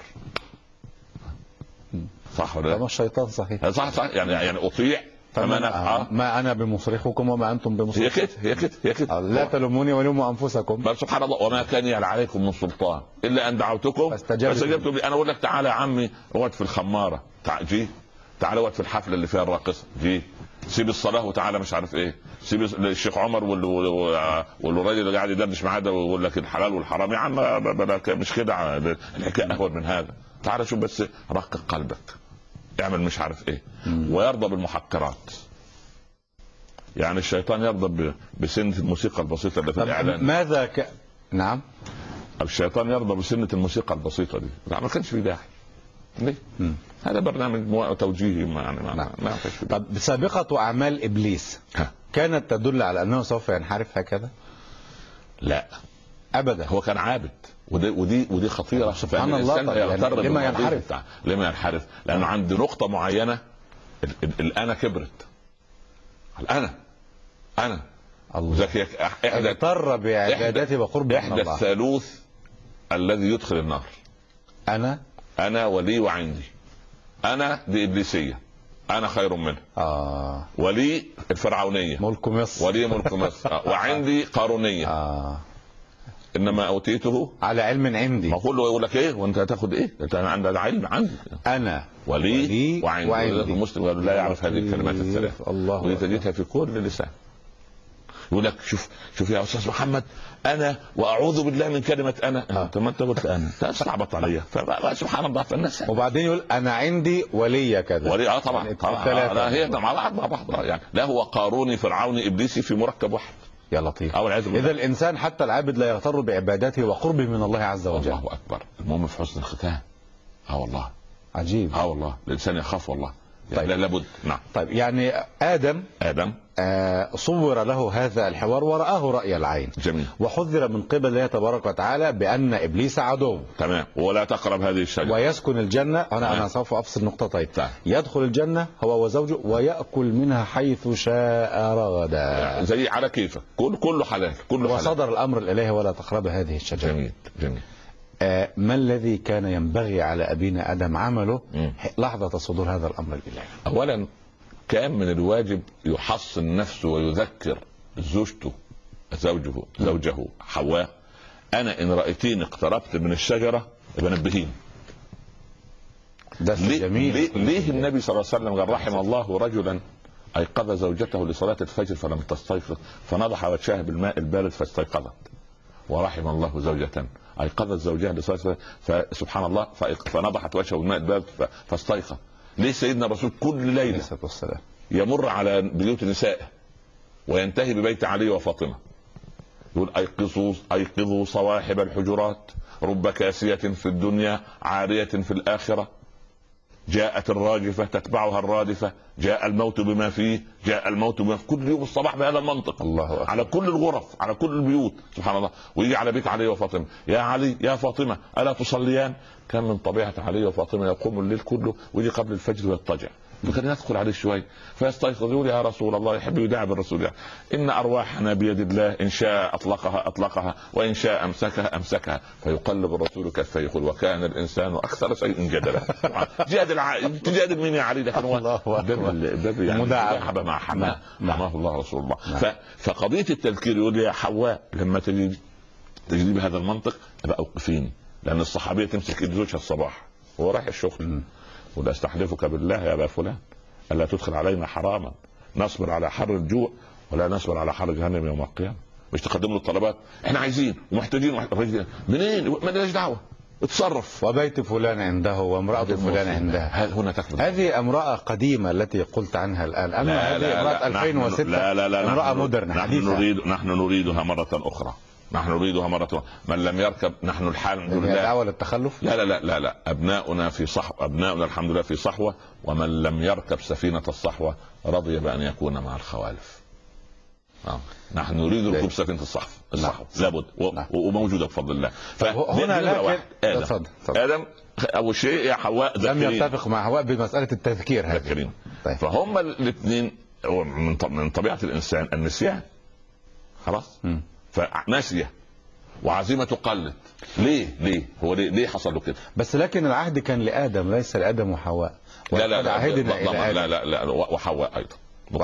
صح ولا لا؟ وما الشيطان صحيح. صح يعني اطيع فما نفع. ما انا بمصرخكم وما انتم بمصرخي. هي كده لا تلوموني ولوموا انفسكم. بل سبحان الله وما كان عليكم من سلطان الا ان دعوتكم فاستجبتم لي. انا اقول لك تعالى يا عمي اقعد في الخماره، تعالى اقعد في الحفله اللي فيها الراقصه، سيب الصلاه وتعالى مش عارف ايه، سيب الشيخ عمر والراجل اللي قاعد يدردش معاه ده ويقول لك الحلال والحرام. يا عم مش كده، الحكايه اهون من هذا. تعالى شوف بس رقق قلبك، اعمل مش عارف ايه. ويرضى بالمحقرات. يعني الشيطان يرضى بسنة الموسيقى البسيطة اللي في الإعلان. نعم. الشيطان يرضى بسنة الموسيقى البسيطة دي، ما كانش في داعي. ليه؟ هذا برنامج توجيهي ما فيش. طب سابقة أعمال إبليس كانت تدل على أنه سوف ينحرف هكذا؟ لا أبدا. هو كان عابد، ودي خطيرة. سبحان الله. يعني لما ينحرف لأنه عند نقطة معينة الأنا كبرت. أنا الله اغتر بعبادتي وقرب من الله. الثالوث الذي يدخل النار. أنا ولي وعندي. أنا دي إبليسية، أنا خير منه. ولي الفرعونية، ملك مصر، ولي ملك مصر. وعندي قارونية. انما اوتيته على علم عندي. ما كله يقول لك ايه وانت هتاخد ايه؟ انت عندك علم عندي. انا ولي وعندي. المسلم لا يعرف هذه الكلمات الثلاث، الله ودي تجدها في كل لسان. يقول لك شوف يا استاذ محمد، انا واعوذ بالله من كلمه انا. انت ما انت قلت انا استعبط عليا. فسبحان الله فالناس. وبعدين يقول انا عندي ولي كذا. ولي طبعا لا هي مع بعض يعني. لا هو قاروني فرعوني ابليسي في مركب واحد. يا لطيف. إذا الإنسان حتى العابد لا يغتر بعبادته وقربه من الله عز وجل. الله أكبر. المهم في حسن الختام. والله عجيب. والله الإنسان يخاف والله. طيب. لا لابد. نعم. طيب يعني آدم صور له هذا الحوار ورآه رأي العين. جميل. وحذر من قبل الله تبارك وتعالى بأن إبليس عدو. تمام. ولا تقرب هذه الشجرة. ويسكن الجنة. أنا سوف أفصل نقطتين. يدخل الجنة هو وزوجه ويأكل منها حيث شاء رغدا. زي على كيفك. كله حلال. وصدر الأمر الإلهي ولا تقرب هذه الشجرة. جميل. ما الذي كان ينبغي على أبينا آدم عمله لحظة صدور هذا الأمر الإلهي؟ أولا كان من الواجب يحصن نفسه ويذكر زوجه حواء: أنا إن رأيتيني اقتربت من الشجرة بنبهيني. ده جميل. ليه النبي صلى الله عليه وسلم قال رحم الله رجلا أيقظ زوجته لصلاة الفجر فلم تستيقظ فنضح وجهها بالماء البارد فاستيقظت، ورحم الله زوجة أيقظت زوجها لصلاة الفجر فسبحان الله فنضحت وجهه بالماء البارد فاستيقظ. ليه سيدنا الرسول كل ليلة يمر على بيوت نسائه وينتهي ببيت علي وفاطمة يقول أيقظوا صواحب الحجرات، رب كاسية في الدنيا عارية في الآخرة، جاءت الراجفة تتبعها الرادفة، جاء الموت بما فيه، جاء الموت بما فيه. كل يوم الصباح بهذا المنطق. الله على كل الغرف، على كل البيوت. سبحان الله. ويجي على بيت علي وفاطمة: يا علي يا فاطمة ألا تصليان؟ كان من طبيعة علي وفاطمة يقوم الليل كله ويجي قبل الفجر ويضطجع، فكان يدخل عليه شوي فيستيقظ يقول: يا رسول الله، يحب يداعب الرسول يعني: إن أرواحنا بيد الله، إن شاء أطلقها وإن شاء أمسكها. فيقلب الرسول كفيه يقول: وكان الإنسان أكثر شيء جدلا. تجادل مين يا علي؟ لكن هو باب يعني مداعبة مع حماه الله رسول الله. فقضية التذكير يقول: يا حواء لما تجي بهذا المنطق ابقى أوقفيني. لأن الصحابية تمسك إيد زوجها الصباح وهو رايح الشغل: ولا استحلفك بالله يا ابا فلان الا تدخل علينا حراما نصبر على حر الجوع ولا نصبر على حر جهنم يوم القيامه. مش تقدم له الطلبات: احنا عايزين ومحتاجين منين؟ ما لناش دعوه، اتصرف. وبيت فلان عنده وامرأة فلان عندها. هنا تكمل. هذه امرأة قديمة التي قلت عنها الآن. أما هذه امرأة 2006 لا امرأة مودرن حديثة. نحن نريدها مرة أخرى. نحن نريدها مرة. من لم يركب نحن الحمد لله. دعوة للتخلف؟ لا لا لا لا لا، أبناؤنا في صحوة، أبناؤنا الحمد لله في صحوة، ومن لم يركب سفينة الصحوة رضي بأن يكون مع الخوالف. نحن نريد ركوب سفينة الصحوة لابد وموجودة بفضل الله. فهنا لكن آدم أول شيء يا حواء لم يتفق مع حواء بمسألة التذكير هذه. طيب. فهم الاثنين من طبيعة الإنسان النسيان، خلاص. فناسية وعزيمة قلت. ليه هو ليه حصل له كده؟ بس لكن العهد كان لآدم ليس لآدم وحواء. لا عهدنا إلى آدم. لا وحواء أيضا.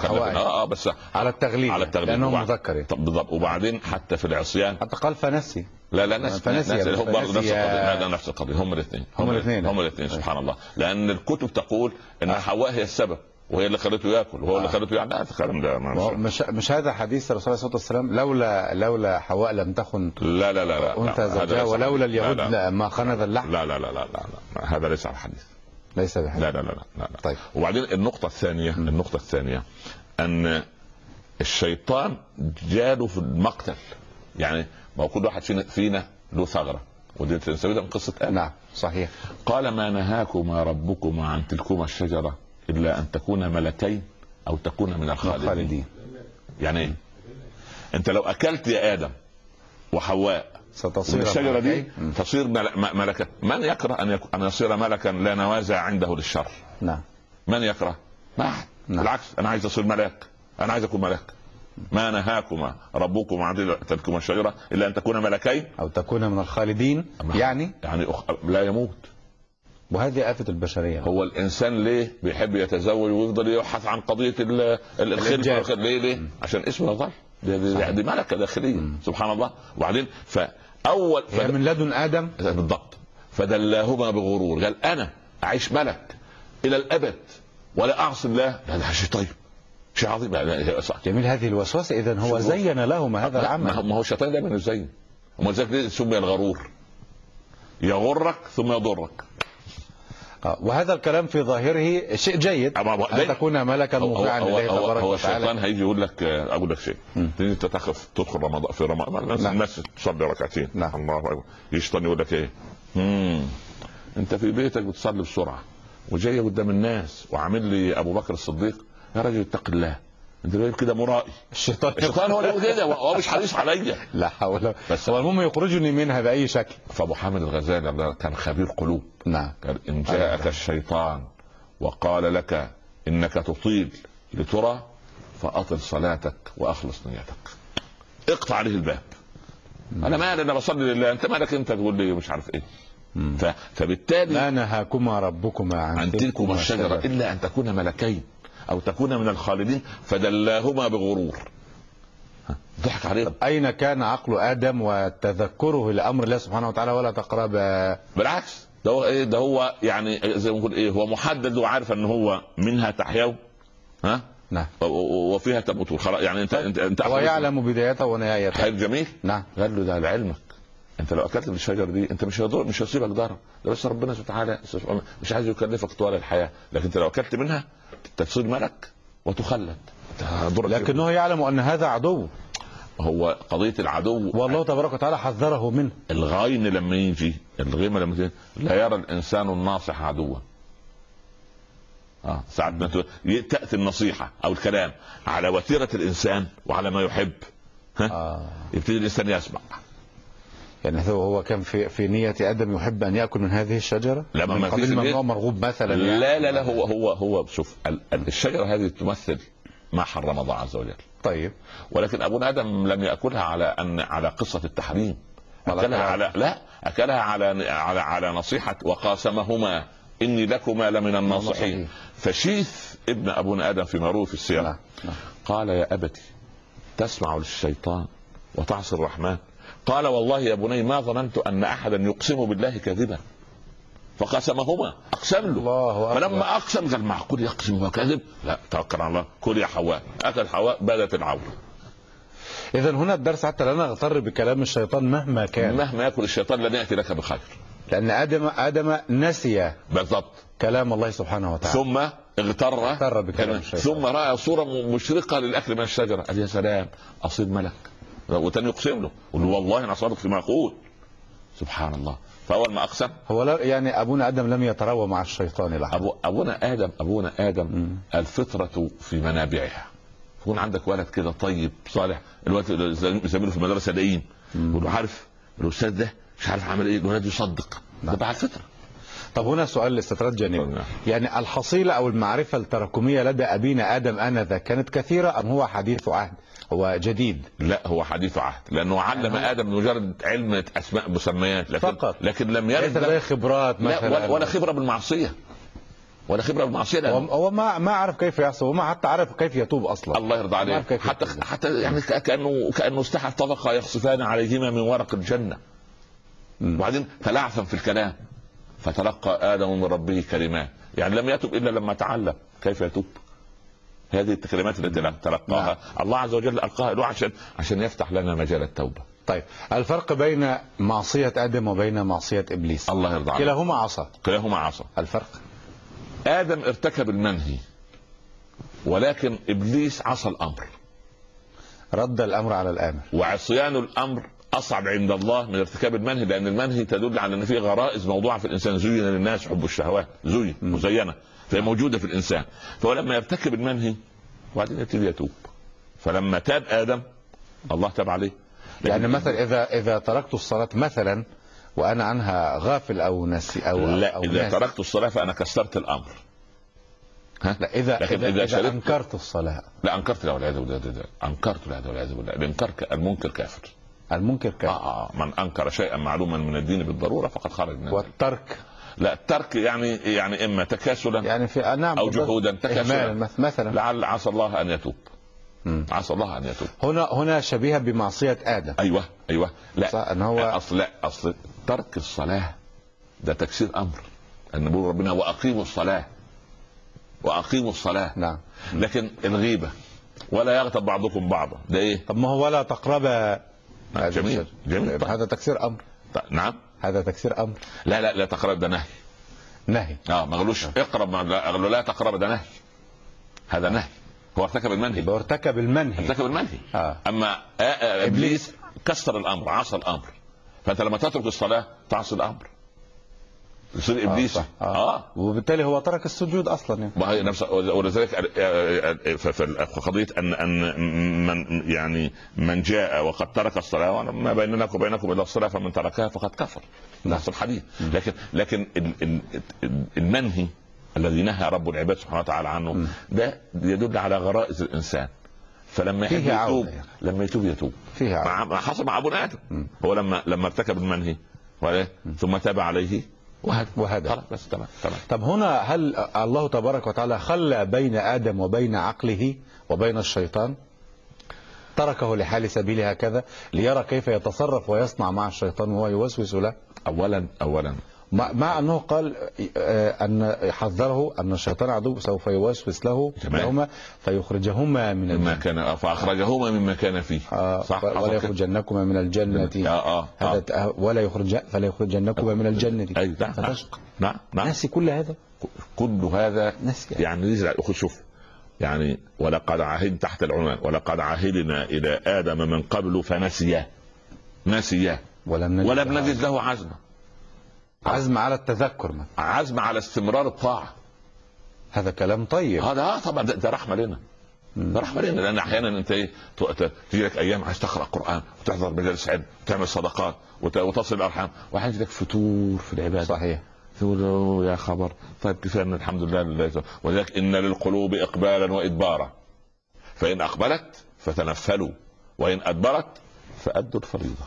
بس على التغليب لأنه مذكر. بالضبط. وبعدين حتى في العصيان حتى قال فنسي. لا نسي هم برضه نفس القضية. هم الاثنين سبحان الله. لأن الكتب تقول إن حواء هي السبب وهي اللي خلته ياكل وهو اللي خلته يعني. لا الكلام ده مش هذا حديث الرسول صلى الله عليه وسلم لولا حواء لم تخن لا أنثى زوجها ولولا اليهود ما خنذ اللحم. لا هذا ليس على الحديث. ليس بحديث. لا. طيب. وبعدين النقطة الثانية أن الشيطان جاله في المقتل. يعني ما هو كل واحد فينا له ثغرة، ودي تنسويها من قصة آدم. نعم صحيح. قال ما نهاكما ربكما عن تلكما الشجرة إلا أن تكون ملكين أو تكون من الخالدين. يعني إيه؟ أنت لو أكلت يا آدم وحواء ستصير الشجرة دي تصير ملكة. من يكره أن يصير ملكا لا نوازع عنده للشر؟ نعم. من يكره؟ ما أحد. بالعكس أنا عايز أصير ملاك، أنا عايز أكون ملاك. ما نهاكما ربكما عن تلكما الشجرة إلا أن تكون ملكين أو تكون من الخالدين. يعني لا يموت. وهذه آفة البشرية. هو الإنسان ليه بيحب يتزوج ويفضل يبحث عن قضية الخلفة؟ ليه؟ عشان اسمه يظل. دي ملكة داخلية. سبحان الله. وبعدين فأول من لدن آدم بالضبط. فدلاهما بغرور. قال أنا أعيش ملك إلى الأبد ولا أعصي الله. هذا شيء طيب، شيء عظيم. جميل هذه الوسوسة. إذن هو زين لهما هذا العمل. ما هو الشيطان دائما يزين. ولذلك سمي الغرور، يغرك ثم يضرك. وهذا الكلام في ظاهره شيء جيد أن تكون ملكا مطيعا لله تبارك وتعالى. هو الشيطان هيجي يقول لك أقول لك شيء. انت تخف تدخل رمضان في رمضان الناس تصلي ركعتين. الله اكبر. الشيطان يقول لك ايه؟ انت في بيتك بتصلي بسرعه وجاي قدام الناس وعامل لي ابو بكر الصديق. يا راجل اتق الله، انت جاي كده مرائي. الشيطان هو اللي يقول كده، هو مش حريص عليا. لا حول. بس هو المهم يخرجني منها باي شكل. فابو حامد الغزالي كان خبير قلوب. نعم. قال ان جاءك الشيطان وقال لك انك تطيل لترى فاطل صلاتك واخلص نيتك، اقطع عليه الباب. انا مالي، انا بصلي لله، انت مالك انت تقول لي مش عارف ايه. فبالتالي ما نهاكما ربكما عن تلكما الشجرة الا ان تكون ملكين او تكون من الخالدين فدلاهما بغرور. ضحك عليهم. اين كان عقل ادم وتذكره لامر الله سبحانه وتعالى ولا تقربا؟ بالعكس، ده هو ايه، ده هو يعني زي ما نقول ايه، هو محدد وعارف ان هو منها تحيوا نعم وفيها تموتون. خلاص يعني انت هو يعلم بدايتها ونهايتها. حلو جميل. نعم. قال له ده لعلمك، انت لو اكلت من الشجره دي انت مش هيصيبك ضرر، ده بس ربنا سبحانه وتعالى مش عايز يكلفك طوال الحياه، لكن انت لو اكلت منها تصير ملك وتخلد. لكنه يعلم ان هذا عدو. هو قضيه العدو والله تبارك وتعالى حذره منه. الغين لما يجي لا يرى الانسان الناصح عدوا. ساعة ما تأتي النصيحة أو الكلام على وتيرة الإنسان وعلى ما يحب يبتدي الإنسان يسمع. يعني هو كان في نية آدم يحب أن يأكل من هذه الشجرة من قبل ممنوع مرغوب مثلا يعني. لا هو شوف الشجرة هذه تمثل ما حرم الله عز وجل. طيب. ولكن أبونا آدم لم يأكلها على قصة التحريم، أكلها على نصيحة وقاسمهما إني لكما لمن الناصحين. فشيث ابن أبونا آدم في مروي في السيرة قال يا أبتي تسمع للشيطان وتعصي الرحمن. قال والله يا بني ما ظننت أن أحدا يقسم بالله كذبا، فقسمهما أقسم له. فلما أقسم قال معقول يقسم وكذب؟ لا توكل على الله، كل يا حواء. أكل حواء بدت العورة. إذن هنا الدرس حتى لا نغتر بكلام الشيطان مهما كان، مهما يأكل الشيطان لن يأتي لك بخير، لأن آدم نسي بالضبط كلام الله سبحانه وتعالى ثم اغتر بكلام الشيطان، ثم رأى صورة مشرقة للأكل من الشجرة. قال يا سلام أصير ملك. وتاني يقسم له يقول له والله انا صادق فيما اقول. سبحان الله. فاول ما اقسم هو لا يعني ابونا ادم لم يتروى مع الشيطان لحظة. ابونا ادم الفطره في منابعها. يكون عندك ولد كده طيب صالح، الولد زميله في المدرسه دقيق، يقول له عارف الاستاذ ده مش عارف عمل ايه، الولد يصدق. ده بقى الفطره. طب هنا سؤال لاستطراد جانبي، يعني الحصيلة أو المعرفة التراكمية لدى أبينا آدم آنذاك كانت كثيرة أم هو حديث عهد، هو جديد؟ لا هو حديث عهد، لأنه علم آدم مجرد علم أسماء مسميات، لكن لم يرد له خبرات مثلا، ولا خبرة بالمعصية، ولا خبرة بالمعصية. هو ما عرف كيف يعصي، وما حتى عرف كيف يتوب أصلا. الله يرضى عليه. حتى يعني كأنه استحى طبقة يخصفان عليهما من ورق الجنة. وبعدين تلعثم في الكلام، فتلقى آدم من ربه كلمات، يعني لم يتب إلا لما تعلم كيف يتوب. هذه الكلمات التي تلقاها الله عز وجل ألقاها له عشان يفتح لنا مجال التوبة. طيب الفرق بين معصية آدم وبين معصية إبليس؟ الله يرضى عليه. كلاهما عصى. الفرق؟ آدم ارتكب المنهي، ولكن إبليس عصى الأمر، رد الأمر على الآمر. وعصيان الأمر أصعب عند الله من ارتكاب المنهي، لأن المنهي تدل على أن في غرائز موضوعة في الإنسان، زين للناس حب الشهوات، مزينة، فهي موجودة في الإنسان. فهو لما يرتكب المنهي وبعدين يبتدي يتوب، فلما تاب آدم الله تاب عليه. يعني مثلا إذا تركت الصلاة مثلا وأنا عنها غافل أو نسي لا، إذا تركت الصلاة فأنا كسرت الأمر. لا إذا أنكرت الصلاة. لا أنكرت، لا والعياذ بالله، أنكرت، لا والعياذ بالله. الإنكار المنكر كافر. المنكر كافر. من أنكر شيئا معلوما من الدين بالضرورة فقد خرج من والترك؟ لا، الترك يعني إما تكاسلا يعني في نعم أو جحودا. تكاسلا مثلا، لعل عسى الله أن يتوب. عسى الله أن يتوب. هنا شبيهة بمعصية آدم. أيوة. لا أن هو أصل ترك الصلاة ده تكسير أمر، أن نقول ربنا وأقيموا الصلاة. نعم. لكن الغيبة ولا يغتب بعضكم بعضا، ده إيه؟ طب ما هو ولا تقرب. جميل. هذا تكسير أمر. نعم هذا تكسير أمر. لا تقرب، ده نهي. ما قالوش اقرب، قالوا لا تقرب، ده نهي. هذا نهي. هو ارتكب المنهي. اما ابليس كسر الامر، عصى الامر. فانت لما تترك الصلاه تعصي الامر، يصير ابليس. وبالتالي هو ترك السجود اصلا يعني. ما هي نفس، ولذلك في قضيه ان من جاء وقد ترك الصلاه وما بيننا وبينكم الا الصلاه فمن تركها فقد كفر. نفس الحديث. لكن المنهي الذي نهى رب العباد سبحانه وتعالى عنه ده يدل على غرائز الانسان، فلما يتوب يتوب فيها مع حصل مع ابو ادم. هو لما ارتكب المنهي ثم تاب عليه وهذا بس. تمام. طب هنا هل الله تبارك وتعالى خلى بين آدم وبين عقله وبين الشيطان؟ تركه لحال سبيله هكذا ليرى كيف يتصرف ويصنع مع الشيطان وهو يوسوس له؟ أولا مع أنه قال أن حذره أن الشيطان عدو سوف يوسوس لهما فيخرجهما من الجنة، فأخرجهما مما كان فيه. صح. ولا يخرجنكما من الجنة. فلا يخرجنكما من الجنة فتشقى. نعم. ناسي كل هذا يعني شوف، يعني ولقد عهد تحت العنوان ولقد عهدنا إلى آدم من قبل فنسيه ولم نجد له عزم على التذكر، عزم على استمرار الطاعة. هذا كلام طيب. هذا طبعا ده رحمة لنا. لأن أحيانا أنت تجي لك أيام عايز تقرأ قرآن وتحضر مجالس علم وتعمل صدقات وتصل الأرحام، وحين لك فتور في العبادة. صحيح. تقول يا خبر، طيب كفاية الحمد لله. ولذلك إن للقلوب إقبالا وإدبارا، فإن أقبلت فتنفلوا وإن أدبرت فأدوا الفريضة.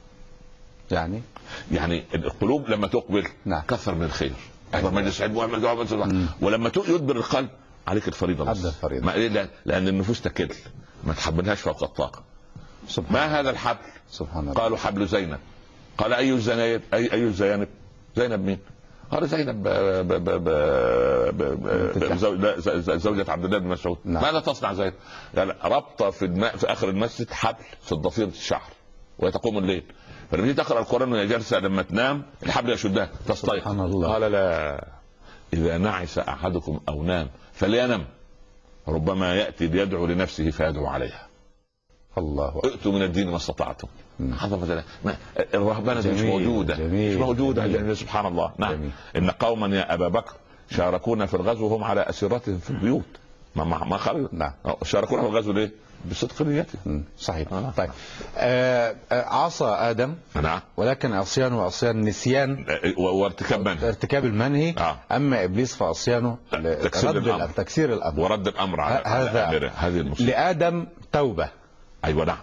يعني القلوب لما تقبل كثر من الخير، احضر مجلس علم واعمل دعاء، ولما يدبر القلب عليك الفريضة بس. لأن النفوس تكل، ما تحملهاش فوق الطاقة. ما هذا الحبل؟ سبحان الله. قالوا حبل زينب. قال أي الزينب؟ زينب مين؟ قال زينب زوجة عبد الله بن مسعود. ماذا تصنع زينب؟ يعني ربط في آخر المسجد حبل في ضفيرة الشعر وهي تقوم الليل، فلما تقرأ القرآن وهي جالسة لما تنام الحبل يشدها تستيقظ. قال لا، إذا نعس أحدكم أو نام فلينم، ربما يأتي ليدعو لنفسه فيدعو عليها. الله أكبر. ائتوا من الدين ما استطعتم. عظمة الرهبنة مش موجودة. جميل. مش موجودة. جميل. سبحان الله. نعم. جميل. إن قوما يا أبا بكر شاركونا في الغزو هم على أسيرتهم في البيوت. ما خرج. نعم. شاركونا في الغزو ليه؟ بصدق نيته. صحيح. طيب عصى آدم، نعم، ولكن عصيانه عصيان نسيان وارتكاب منه، ارتكاب المنهي. أما إبليس فعصيانه تكسير الأمر ورد الأمر على هذا. هذه المصيبة. لآدم توبة. أيوة نعم.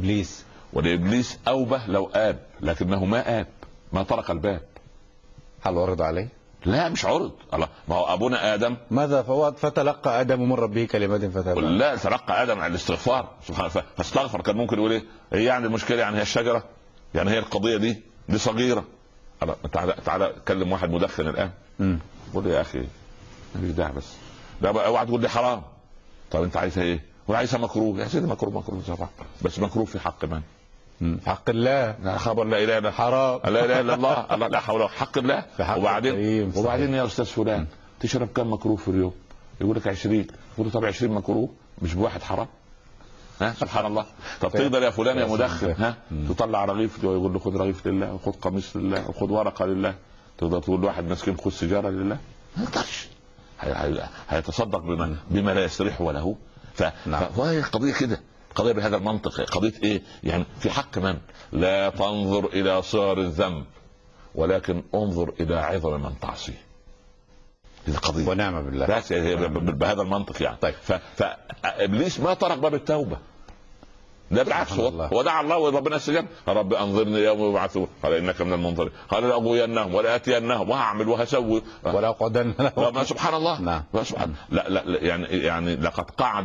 ولإبليس أوبة لو آب، لكنه ما آب، ما طرق الباب. هل عرض عليه؟ لا مش عرض. الله، ما هو ابونا ادم ماذا فوات فتلقى ادم من ربه كلمات فتاب. لا، تلقى ادم على الاستغفار سبحانه، فاستغفر. كان ممكن يقول ايه؟ هي يعني المشكله يعني هي الشجره، يعني هي القضيه دي صغيره. تعالى كلم واحد مدخن الان، قول له يا اخي مفيش داعي، بس لا اوعى تقول لي حرام. طب انت عايزها ايه؟ ولا عايزها مكروه؟ يا سيدي مكروه طبعا، بس مكروه في حق من؟ حق الله. خبر لا اله الا حرام، لا اله الا الله. الله لا حول ولا حق الله. وبعدين يا استاذ فلان تشرب كم مكروه في اليوم؟ يقول لك 20. يقول له طب 20 مكروه مش بواحد حرام؟ سبحان الله. طب تقدر يا فلان يا مدخن تطلع رغيف، يقول له خذ رغيف لله، وخذ قميص لله، وخذ ورقه لله. تقدر تقول لواحد مسكين خذ سيجاره لله؟ ما يقدرش. هيتصدق بما لا يستريح وله. فهي قضيه كده، قضيه بهذا المنطق. قضيه ايه؟ يعني في حق من؟ لا تنظر الى صغر الذنب، ولكن انظر الى عظم من تعصيه. هذه القضيه. ونعم بالله. بس بهذا المنطق يعني. طيب. فابليس ما طرق باب التوبه، لا بالعكس، ودعا الله وربنا استجاب. رب انظرني يوم يبعثون، قال انك من المنظرين، قال لاغوينهم ولاتينهم وهعمل وهسوي ولاقعدن لهم. سبحان الله. نعم. لا يعني لقد قعد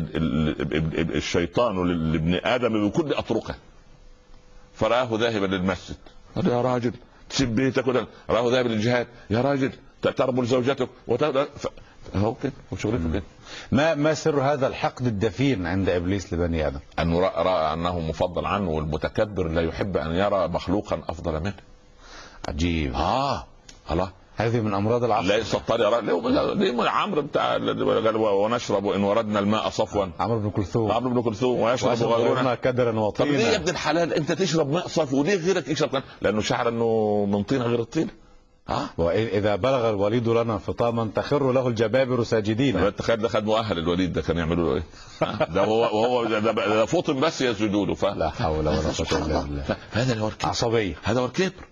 الشيطان لابن ادم بكل اطرقه، فرآه ذاهبا للمسجد، قال يا راجل تسيب بيتك، رآه ذاهبا للجهاد، يا راجل تربل زوجتك هو كده وشغلته كده. ما سر هذا الحقد الدفين عند ابليس لبني ادم؟ انه راى انه مفضل عنه، والمتكبر لا يحب ان يرى مخلوقا افضل منه. عجيب. الله، هذه من امراض العصر. لا يستطيع. ليه عمرو بتاع قال ونشرب ان وردنا الماء صفوا. عمرو بن كلثوم ويشرب غيرنا كدرا وطينا. طب ليه يا ابن الحلال انت تشرب ماء صفو وليه غيرك يشرب؟ لانه شعر انه من طينه غير الطينه. وإذا بلغ الوليد لنا فطاما تخر له الجبابر ساجدين. تخيل ده خد مؤهل الوليد ده، كان يعملوا له ايه؟ ده وهو ده فطن بس يسجدوا له. لا حول ولا قوة الا بالله. هذا هو الكبر. عصبية. هذا هو الكبر.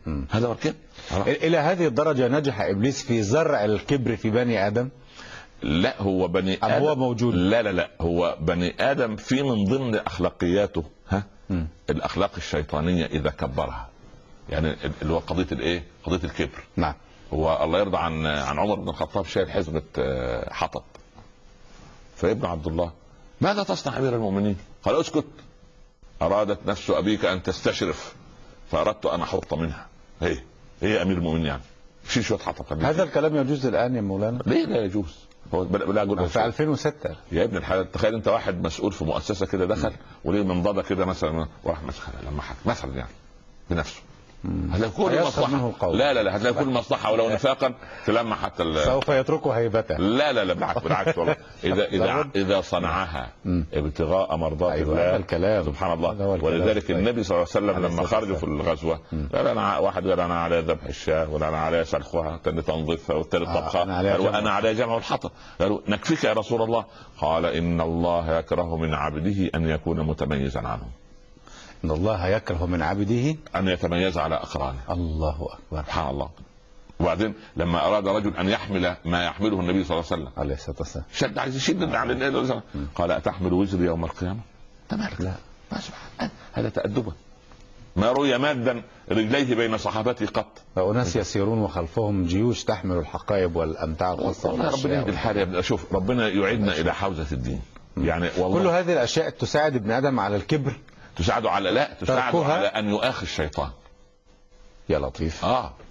الى هذه الدرجة نجح ابليس في زرع الكبر في بني ادم؟ لا، هو بني ادم هو موجود. لا هو بني ادم في من ضمن اخلاقياته الاخلاق الشيطانية اذا كبرها، يعني اللي هو قضيه الايه؟ قضيه الكبر. نعم. هو الله يرضى عن عمر بن الخطاب شايل حزمه حطب، فابن عبد الله ماذا تصنع امير المؤمنين؟ قال اسكت، ارادت نفس ابيك ان تستشرف فاردت ان احط منها. هي امير المؤمنين يعني شيل شويه حطب. هذا الكلام يجوز الان يا مولانا؟ ليه لا يجوز؟ هو لا يقول في 2006 يا ابن الحلال. تخيل انت واحد مسؤول في مؤسسه كده دخل وليه منضده كده مثلا وراح لما مثلا يعني بنفسه، هتلاقي كل مصلحه. لا هتلاقي كل مصلحه ولو نفاقا تلمع حتى سوف يتركه هيبته. لا بالعكس والله. اذا صنعها ابتغاء مرضات الله. الكلام سبحان الله. ولذلك النبي صلى الله عليه وسلم لما خرجوا في الغزوه قال انا واحد قال انا على ذبح الشاة، ولا انا على سلخها، الثاني تنظيفها، والثالث طبخها، انا على جمع الحطب. قالوا نكفيك يا رسول الله. قال ان الله يكره من عبده ان يكون متميزا عنهم. إن الله يكره من عبده أن يتميز على أقرانه. الله أكبر. سبحان الله. وبعدين لما أراد رجل أن يحمل ما يحمله النبي صلى الله عليه وسلم عليه الصلاة والسلام، شد عايز يشد على النبي، قال أتحمل وزري يوم القيامة؟ تمالك. لا، ما سبحان، هذا تأدبا. ما روي مادا رجليه بين صحابته قط. فأناس يسيرون وخلفهم جيوش تحمل الحقائب والأمتاع الخاصة. ربنا يهدي الحال. شوف ربنا يعيدنا إلى حوزة الدين يعني والله. كل هذه الأشياء تساعد ابن آدم على الكبر، تساعده على تساعده على ان يؤاخي الشيطان. يا لطيف.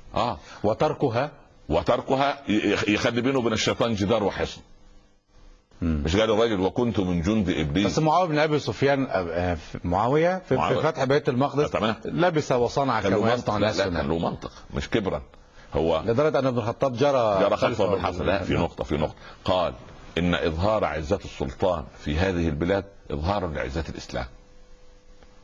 وتركها يخلي بينه وبين الشيطان جدار وحصن. مش قال الراجل وكنت من جند ابليس؟ بس معاويه بن ابي سفيان، معاويه في فتح بيت المقدس لبس وصنع كما يصنع الناس. لا كان له منطق مش كبرا. هو لدرجه ان ابن الخطاب جرى خلفه بالحسن. لا، في نقطه قال ان اظهار عزة السلطان في هذه البلاد اظهار لعزة الاسلام.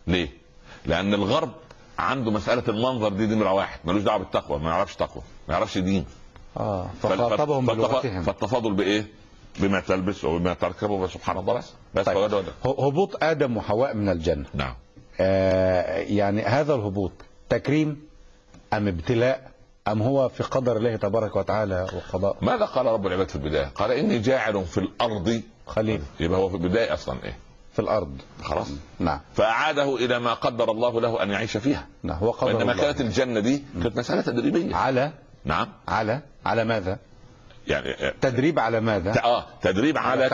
ليه؟ لان الغرب عنده مساله المنظر دي نمره واحد، ملوش دعوه بالتقوى، ما يعرفش تقوى، ما يعرفش دين. فخاطبهم بلغتهم. فالتفاضل بايه؟ بما تلبس وبما تركب، سبحان الله. بس طيب. هبوط ادم وحواء من الجنه، نعم، يعني هذا الهبوط تكريم ام ابتلاء ام هو في قدر الله تبارك وتعالى وقضاء؟ ماذا قال رب العباد في البدايه؟ قال اني جاعل في الارض خليل. يبقى هو في البدايه اصلا ايه؟ في الارض، خلاص. نعم. فاعاده الى ما قدر الله له ان يعيش فيها. نعم، هو قدر وانما الله. كانت الجنه دي كانت مساله تدريبيه. على نعم، على ماذا؟ يعني تدريب على ماذا؟ تدريب على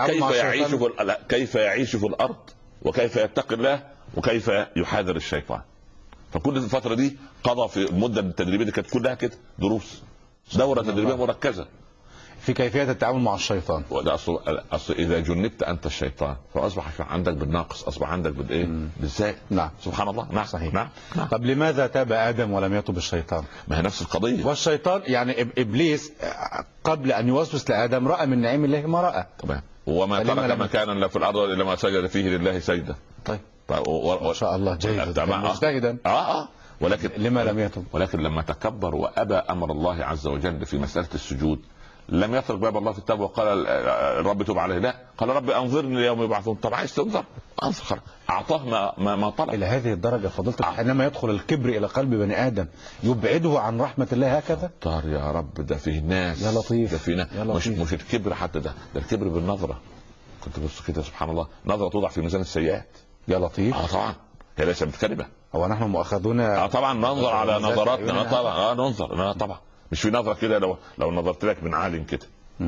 كيف يعيش في الارض، وكيف يتقي الله، وكيف يحاذر الشيطان. فكل الفتره دي قضى في المده التدريبيه دي كانت كلها كده دروس، دوره تدريبيه مركزه في كيفيه التعامل مع الشيطان. وده اصل اذا جنبت انت الشيطان فاصبح عندك بالناقص، اصبح عندك بالايه؟ بالزائد. نعم، سبحان الله. نعم، صحيح. نعم. طب لماذا تاب ادم ولم يتب الشيطان؟ ما هي نفس القضيه. والشيطان يعني ابليس قبل ان يوسوس لادم راى من نعيم الله ما راى. طبعا. وما ترك مكانا لا في الارض الا ما سجد فيه لله سجده. طيب ما شاء الله، جيد مجتهدا. ولكن لما لم يتب؟ ولكن لما تكبر وابى امر الله عز وجل في مساله السجود لم يترك باب الله في التوبه وقال الرب توب عليه، لا، قال رب انظرني يوم يبعثون. طب عايز تنظر انظر، اعطاه ما طلب. الى هذه الدرجه فضلت حينما يدخل الكبر الى قلب بني ادم يبعده عن رحمه الله هكذا. طار يا رب، ده فيه ناس يا لطيف، ده فيه ناس. يا لطيف. مش الكبر حتى، ده الكبر بالنظره. كنت بص كده سبحان الله، نظره توضع في ميزان السيئات. يا لطيف. طبعا هي ليست بالكلمه. هو نحن مؤاخذون. طبعا ننظر على نظراتنا. طبعا ننظر. طبعا مش في نظره كده لو نظرت لك من عالم كده.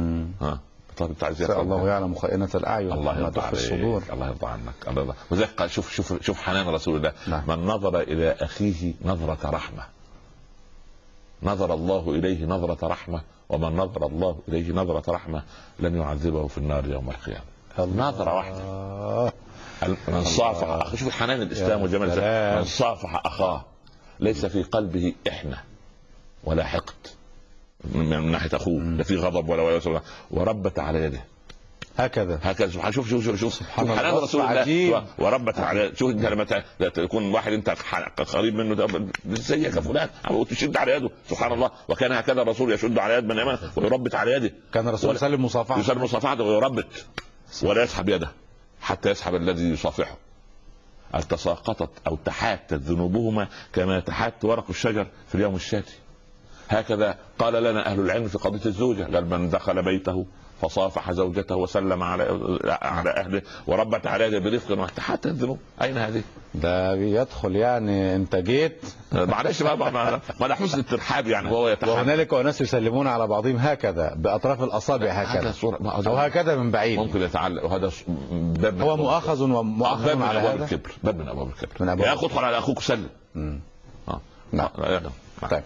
طب انت عايز الله يعلم خائنة الاعين وما تخفي الصدور. الله يرضى عنك. الله. وذلك شوف حنان رسول الله. نعم. من نظر الى اخيه نظرة رحمة نظر الله اليه نظرة رحمة، ومن نظر الله اليه نظرة رحمة لن يعذبه في النار يوم القيامة. نظرة واحدة. من صافح، شوف الحنان الاسلام وجمال الاسلام. من صافح اخاه ليس في قلبه احنة ولا حقد من ناحيه اخوه، لا في غضب ولا وربت على يده هكذا. سبحان. شوف سبحان الله رسول الله. وربت على، شوف انت لما تكون واحد انت قريب منه ازيك يا فلان وتشد على يده، سبحان الله. وكان هكذا الرسول يشد على يد من امامه ويربت على يده. كان الرسول يسلم مصافحه ويربت ولا يسحب يده حتى يسحب الذي يصافحه. التساقطت او تحاتت ذنوبهما كما تحات ورق الشجر في اليوم الشاتي. هكذا قال لنا اهل العلم في قضيه الزوجه، قال من دخل بيته فصافح زوجته وسلم على اهله وربت على يده برفق وتحاتت الذنوب. اين هذه؟ ده بيدخل يعني انت جيت معلش ما حسن الترحاب يعني. هو يتحاب. وهنالك وناس يسلمون على بعضهم هكذا باطراف الاصابع هكذا او هكذا من بعيد، ممكن يتعلق. وهذا باب هو مؤاخذ على هذا الكبر. باب من ابواب الكبر. يا ادخل على اخوك سلم. نعم. طيب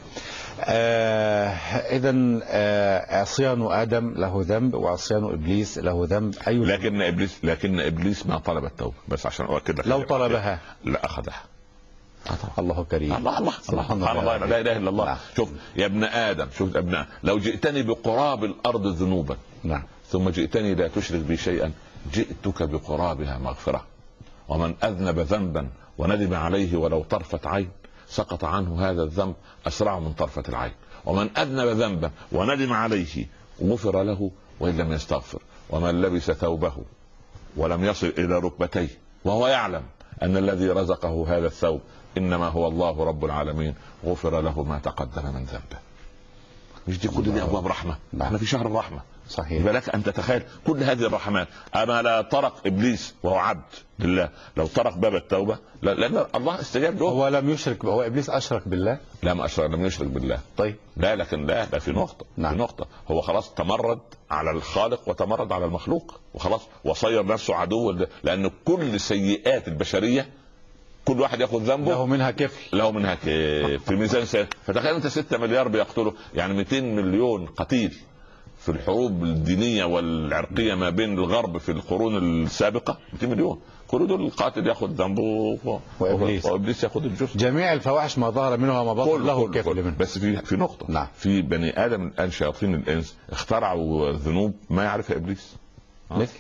اذا عصيان ادم له ذنب وعصيان ابليس له ذنب. لكن ابليس ما طلب التوبه، بس عشان اؤكد لك لو طلبها لا اخذها. الله كريم. الله سبحان الله لا اله الا الله. شوف يا ابن ادم، شوف ابناء، لو جئتني بقراب الارض ذنوبا ثم جئتني لا تشرك بي شيئا جئتك بقرابها مغفره. ومن اذنب ذنبا وندم عليه ولو طرفة عين سقط عنه هذا الذنب أسرع من طرفة العين. ومن أذنب ذنبا وندم عليه غفر له وإن لم يستغفر. ومن لبس ثوبه ولم يصل إلى ركبتيه وهو يعلم أن الذي رزقه هذا الثوب إنما هو الله رب العالمين غفر له ما تقدم من ذنبه. مش دي كل دي أبواب رحمة؟ احنا في شهر الرحمة. صحيح. لك أن تتخيل كل هذه الرحمات. أما لا طرق إبليس وهو عبد لله، لو طرق باب التوبة لأن الله استجاب له. هو لم يشرك، هو إبليس أشرك بالله؟ لا ما أشرك، لم يشرك بالله. طيب لا لكن لا في نقطة. في نقطة هو خلاص تمرد على الخالق وتمرد على المخلوق وخلاص وصير نفسه عدو، لأن كل سيئات البشرية كل واحد ياخذ ذنبه له منها كفل في ميزان سيئات. فتخيل انت 6 مليار بيقتلوا، يعني 200 مليون قتيل في الحروب الدينيه والعرقيه ما بين الغرب في القرون السابقه. 200 مليون كل دول القاتل ياخذ ذنبه وابليس ياخذ الجزء. جميع الفواحش ما ظهر منها وما بطن له كفل منه. بس في نقطه. نعم. في بني ادم الان شياطين الانس اخترعوا ذنوب ما يعرفها ابليس. مثل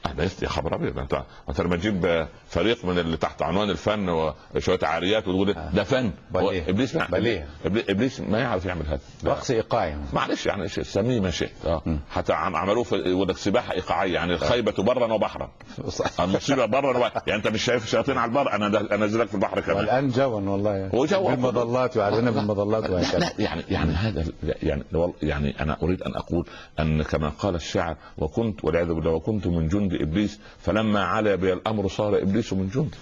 انا يا خبر ابيض، انت لما تجيب فريق من اللي تحت عنوان الفن وشويه عاريات وتقول ده فن. ابليس ابليس ما يعرف يعمل هذا، رقص ايقاعي معلش يعني سميه ما شئت. حتى عملوه يقول لك سباحه ايقاعيه، يعني الخيبه برا وبحرا، المصيبه برا يعني انت مش شايف الشياطين على البر، انا انزلك في البحر كمان. والان جوا والله بالمظلات وعلينا بالمظلات وهكذا. لا يعني هذا يعني انا اريد ان اقول ان كما قال الشاعر وكنت والعياذ بالله وكنت من جند ابليس فلما علا بي الامر صار ابليس من جند.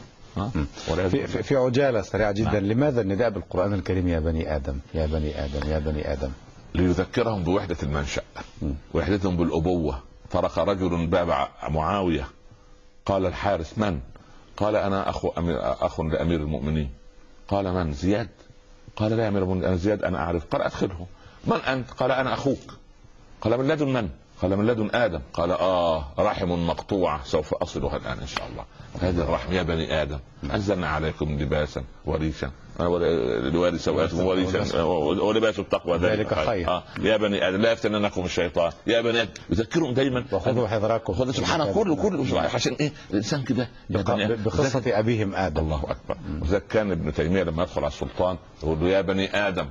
في عجاله سريعه جدا، لماذا النداء بالقران الكريم يا بني ادم يا بني ادم يا بني ادم؟ ليذكرهم بوحده المنشا، وحدتهم بالابوه. طرق رجل باب معاويه قال الحارس من؟ قال انا اخ لامير المؤمنين. قال من؟ زياد. قال لا يا امير المؤمنين انا زياد انا اعرف. قال ادخله. من انت؟ قال انا اخوك. قال من لدن من؟ قال من لدن ادم. قال رحم مقطوعه سوف اصلها الان ان شاء الله. هذه الرحم يا بني ادم انزلنا عليكم لباسا وريشا لواري سواتكم وريشا ولباس التقوى ذلك خير. يا بني ادم لا يفتننكم الشيطان. يا بني ادم يذكرهم دايما وخذوا حذركم. سبحان الله كله عشان ايه الانسان كده بقصه ابيهم ادم. الله اكبر. وذلك كان ابن تيميه لما يدخل على السلطان يقول له يا بني ادم.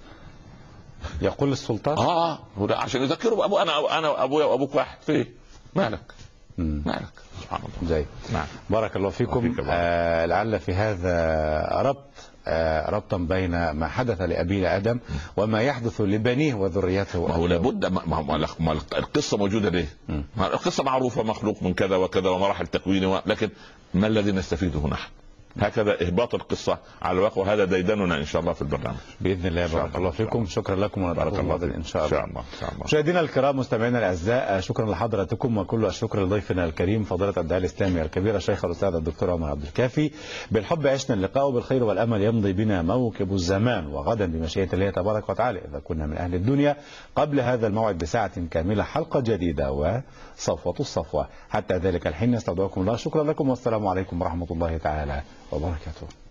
يقول السلطان هو عشان يذكروا ابو انا ابويا وابوك واحد. فيه مالك مالك. سبحان الله. جيد. نعم. بارك الله فيكم. لعل في هذا ربطا بين ما حدث لأبينا آدم وما يحدث لبنيه وذريته. ما هو لابد ما القصة موجودة ليه؟ القصة معروفة، مخلوق من كذا وكذا ومراحل تكوينه، لكن ما الذي نستفيده نحن؟ هكذا إهباط القصة على الواقع، وهذا ديدننا إن شاء الله في البرنامج بإذن الله. بارك الله فيكم. شكرا لكم ونلقاكم إن شاء الله. مشاهدينا الكرام مستمعينا الأعزاء، شكرا لحضراتكم وكل الشكر لضيفنا الكريم فضيلة الداعية الإسلامي الكبير الشيخ الأستاذ الدكتور عمر عبد الكافي. بالحب عشنا اللقاء وبالخير والأمل يمضي بنا موكب الزمان، وغدا بمشيئة الله تبارك وتعالى إذا كنا من أهل الدنيا قبل هذا الموعد بساعة كاملة حلقة جديدة وصفوة الصفوة. حتى ذلك الحين نستودعكم الله. شكرا لكم والسلام عليكم ورحمة الله تعالى وبركاته.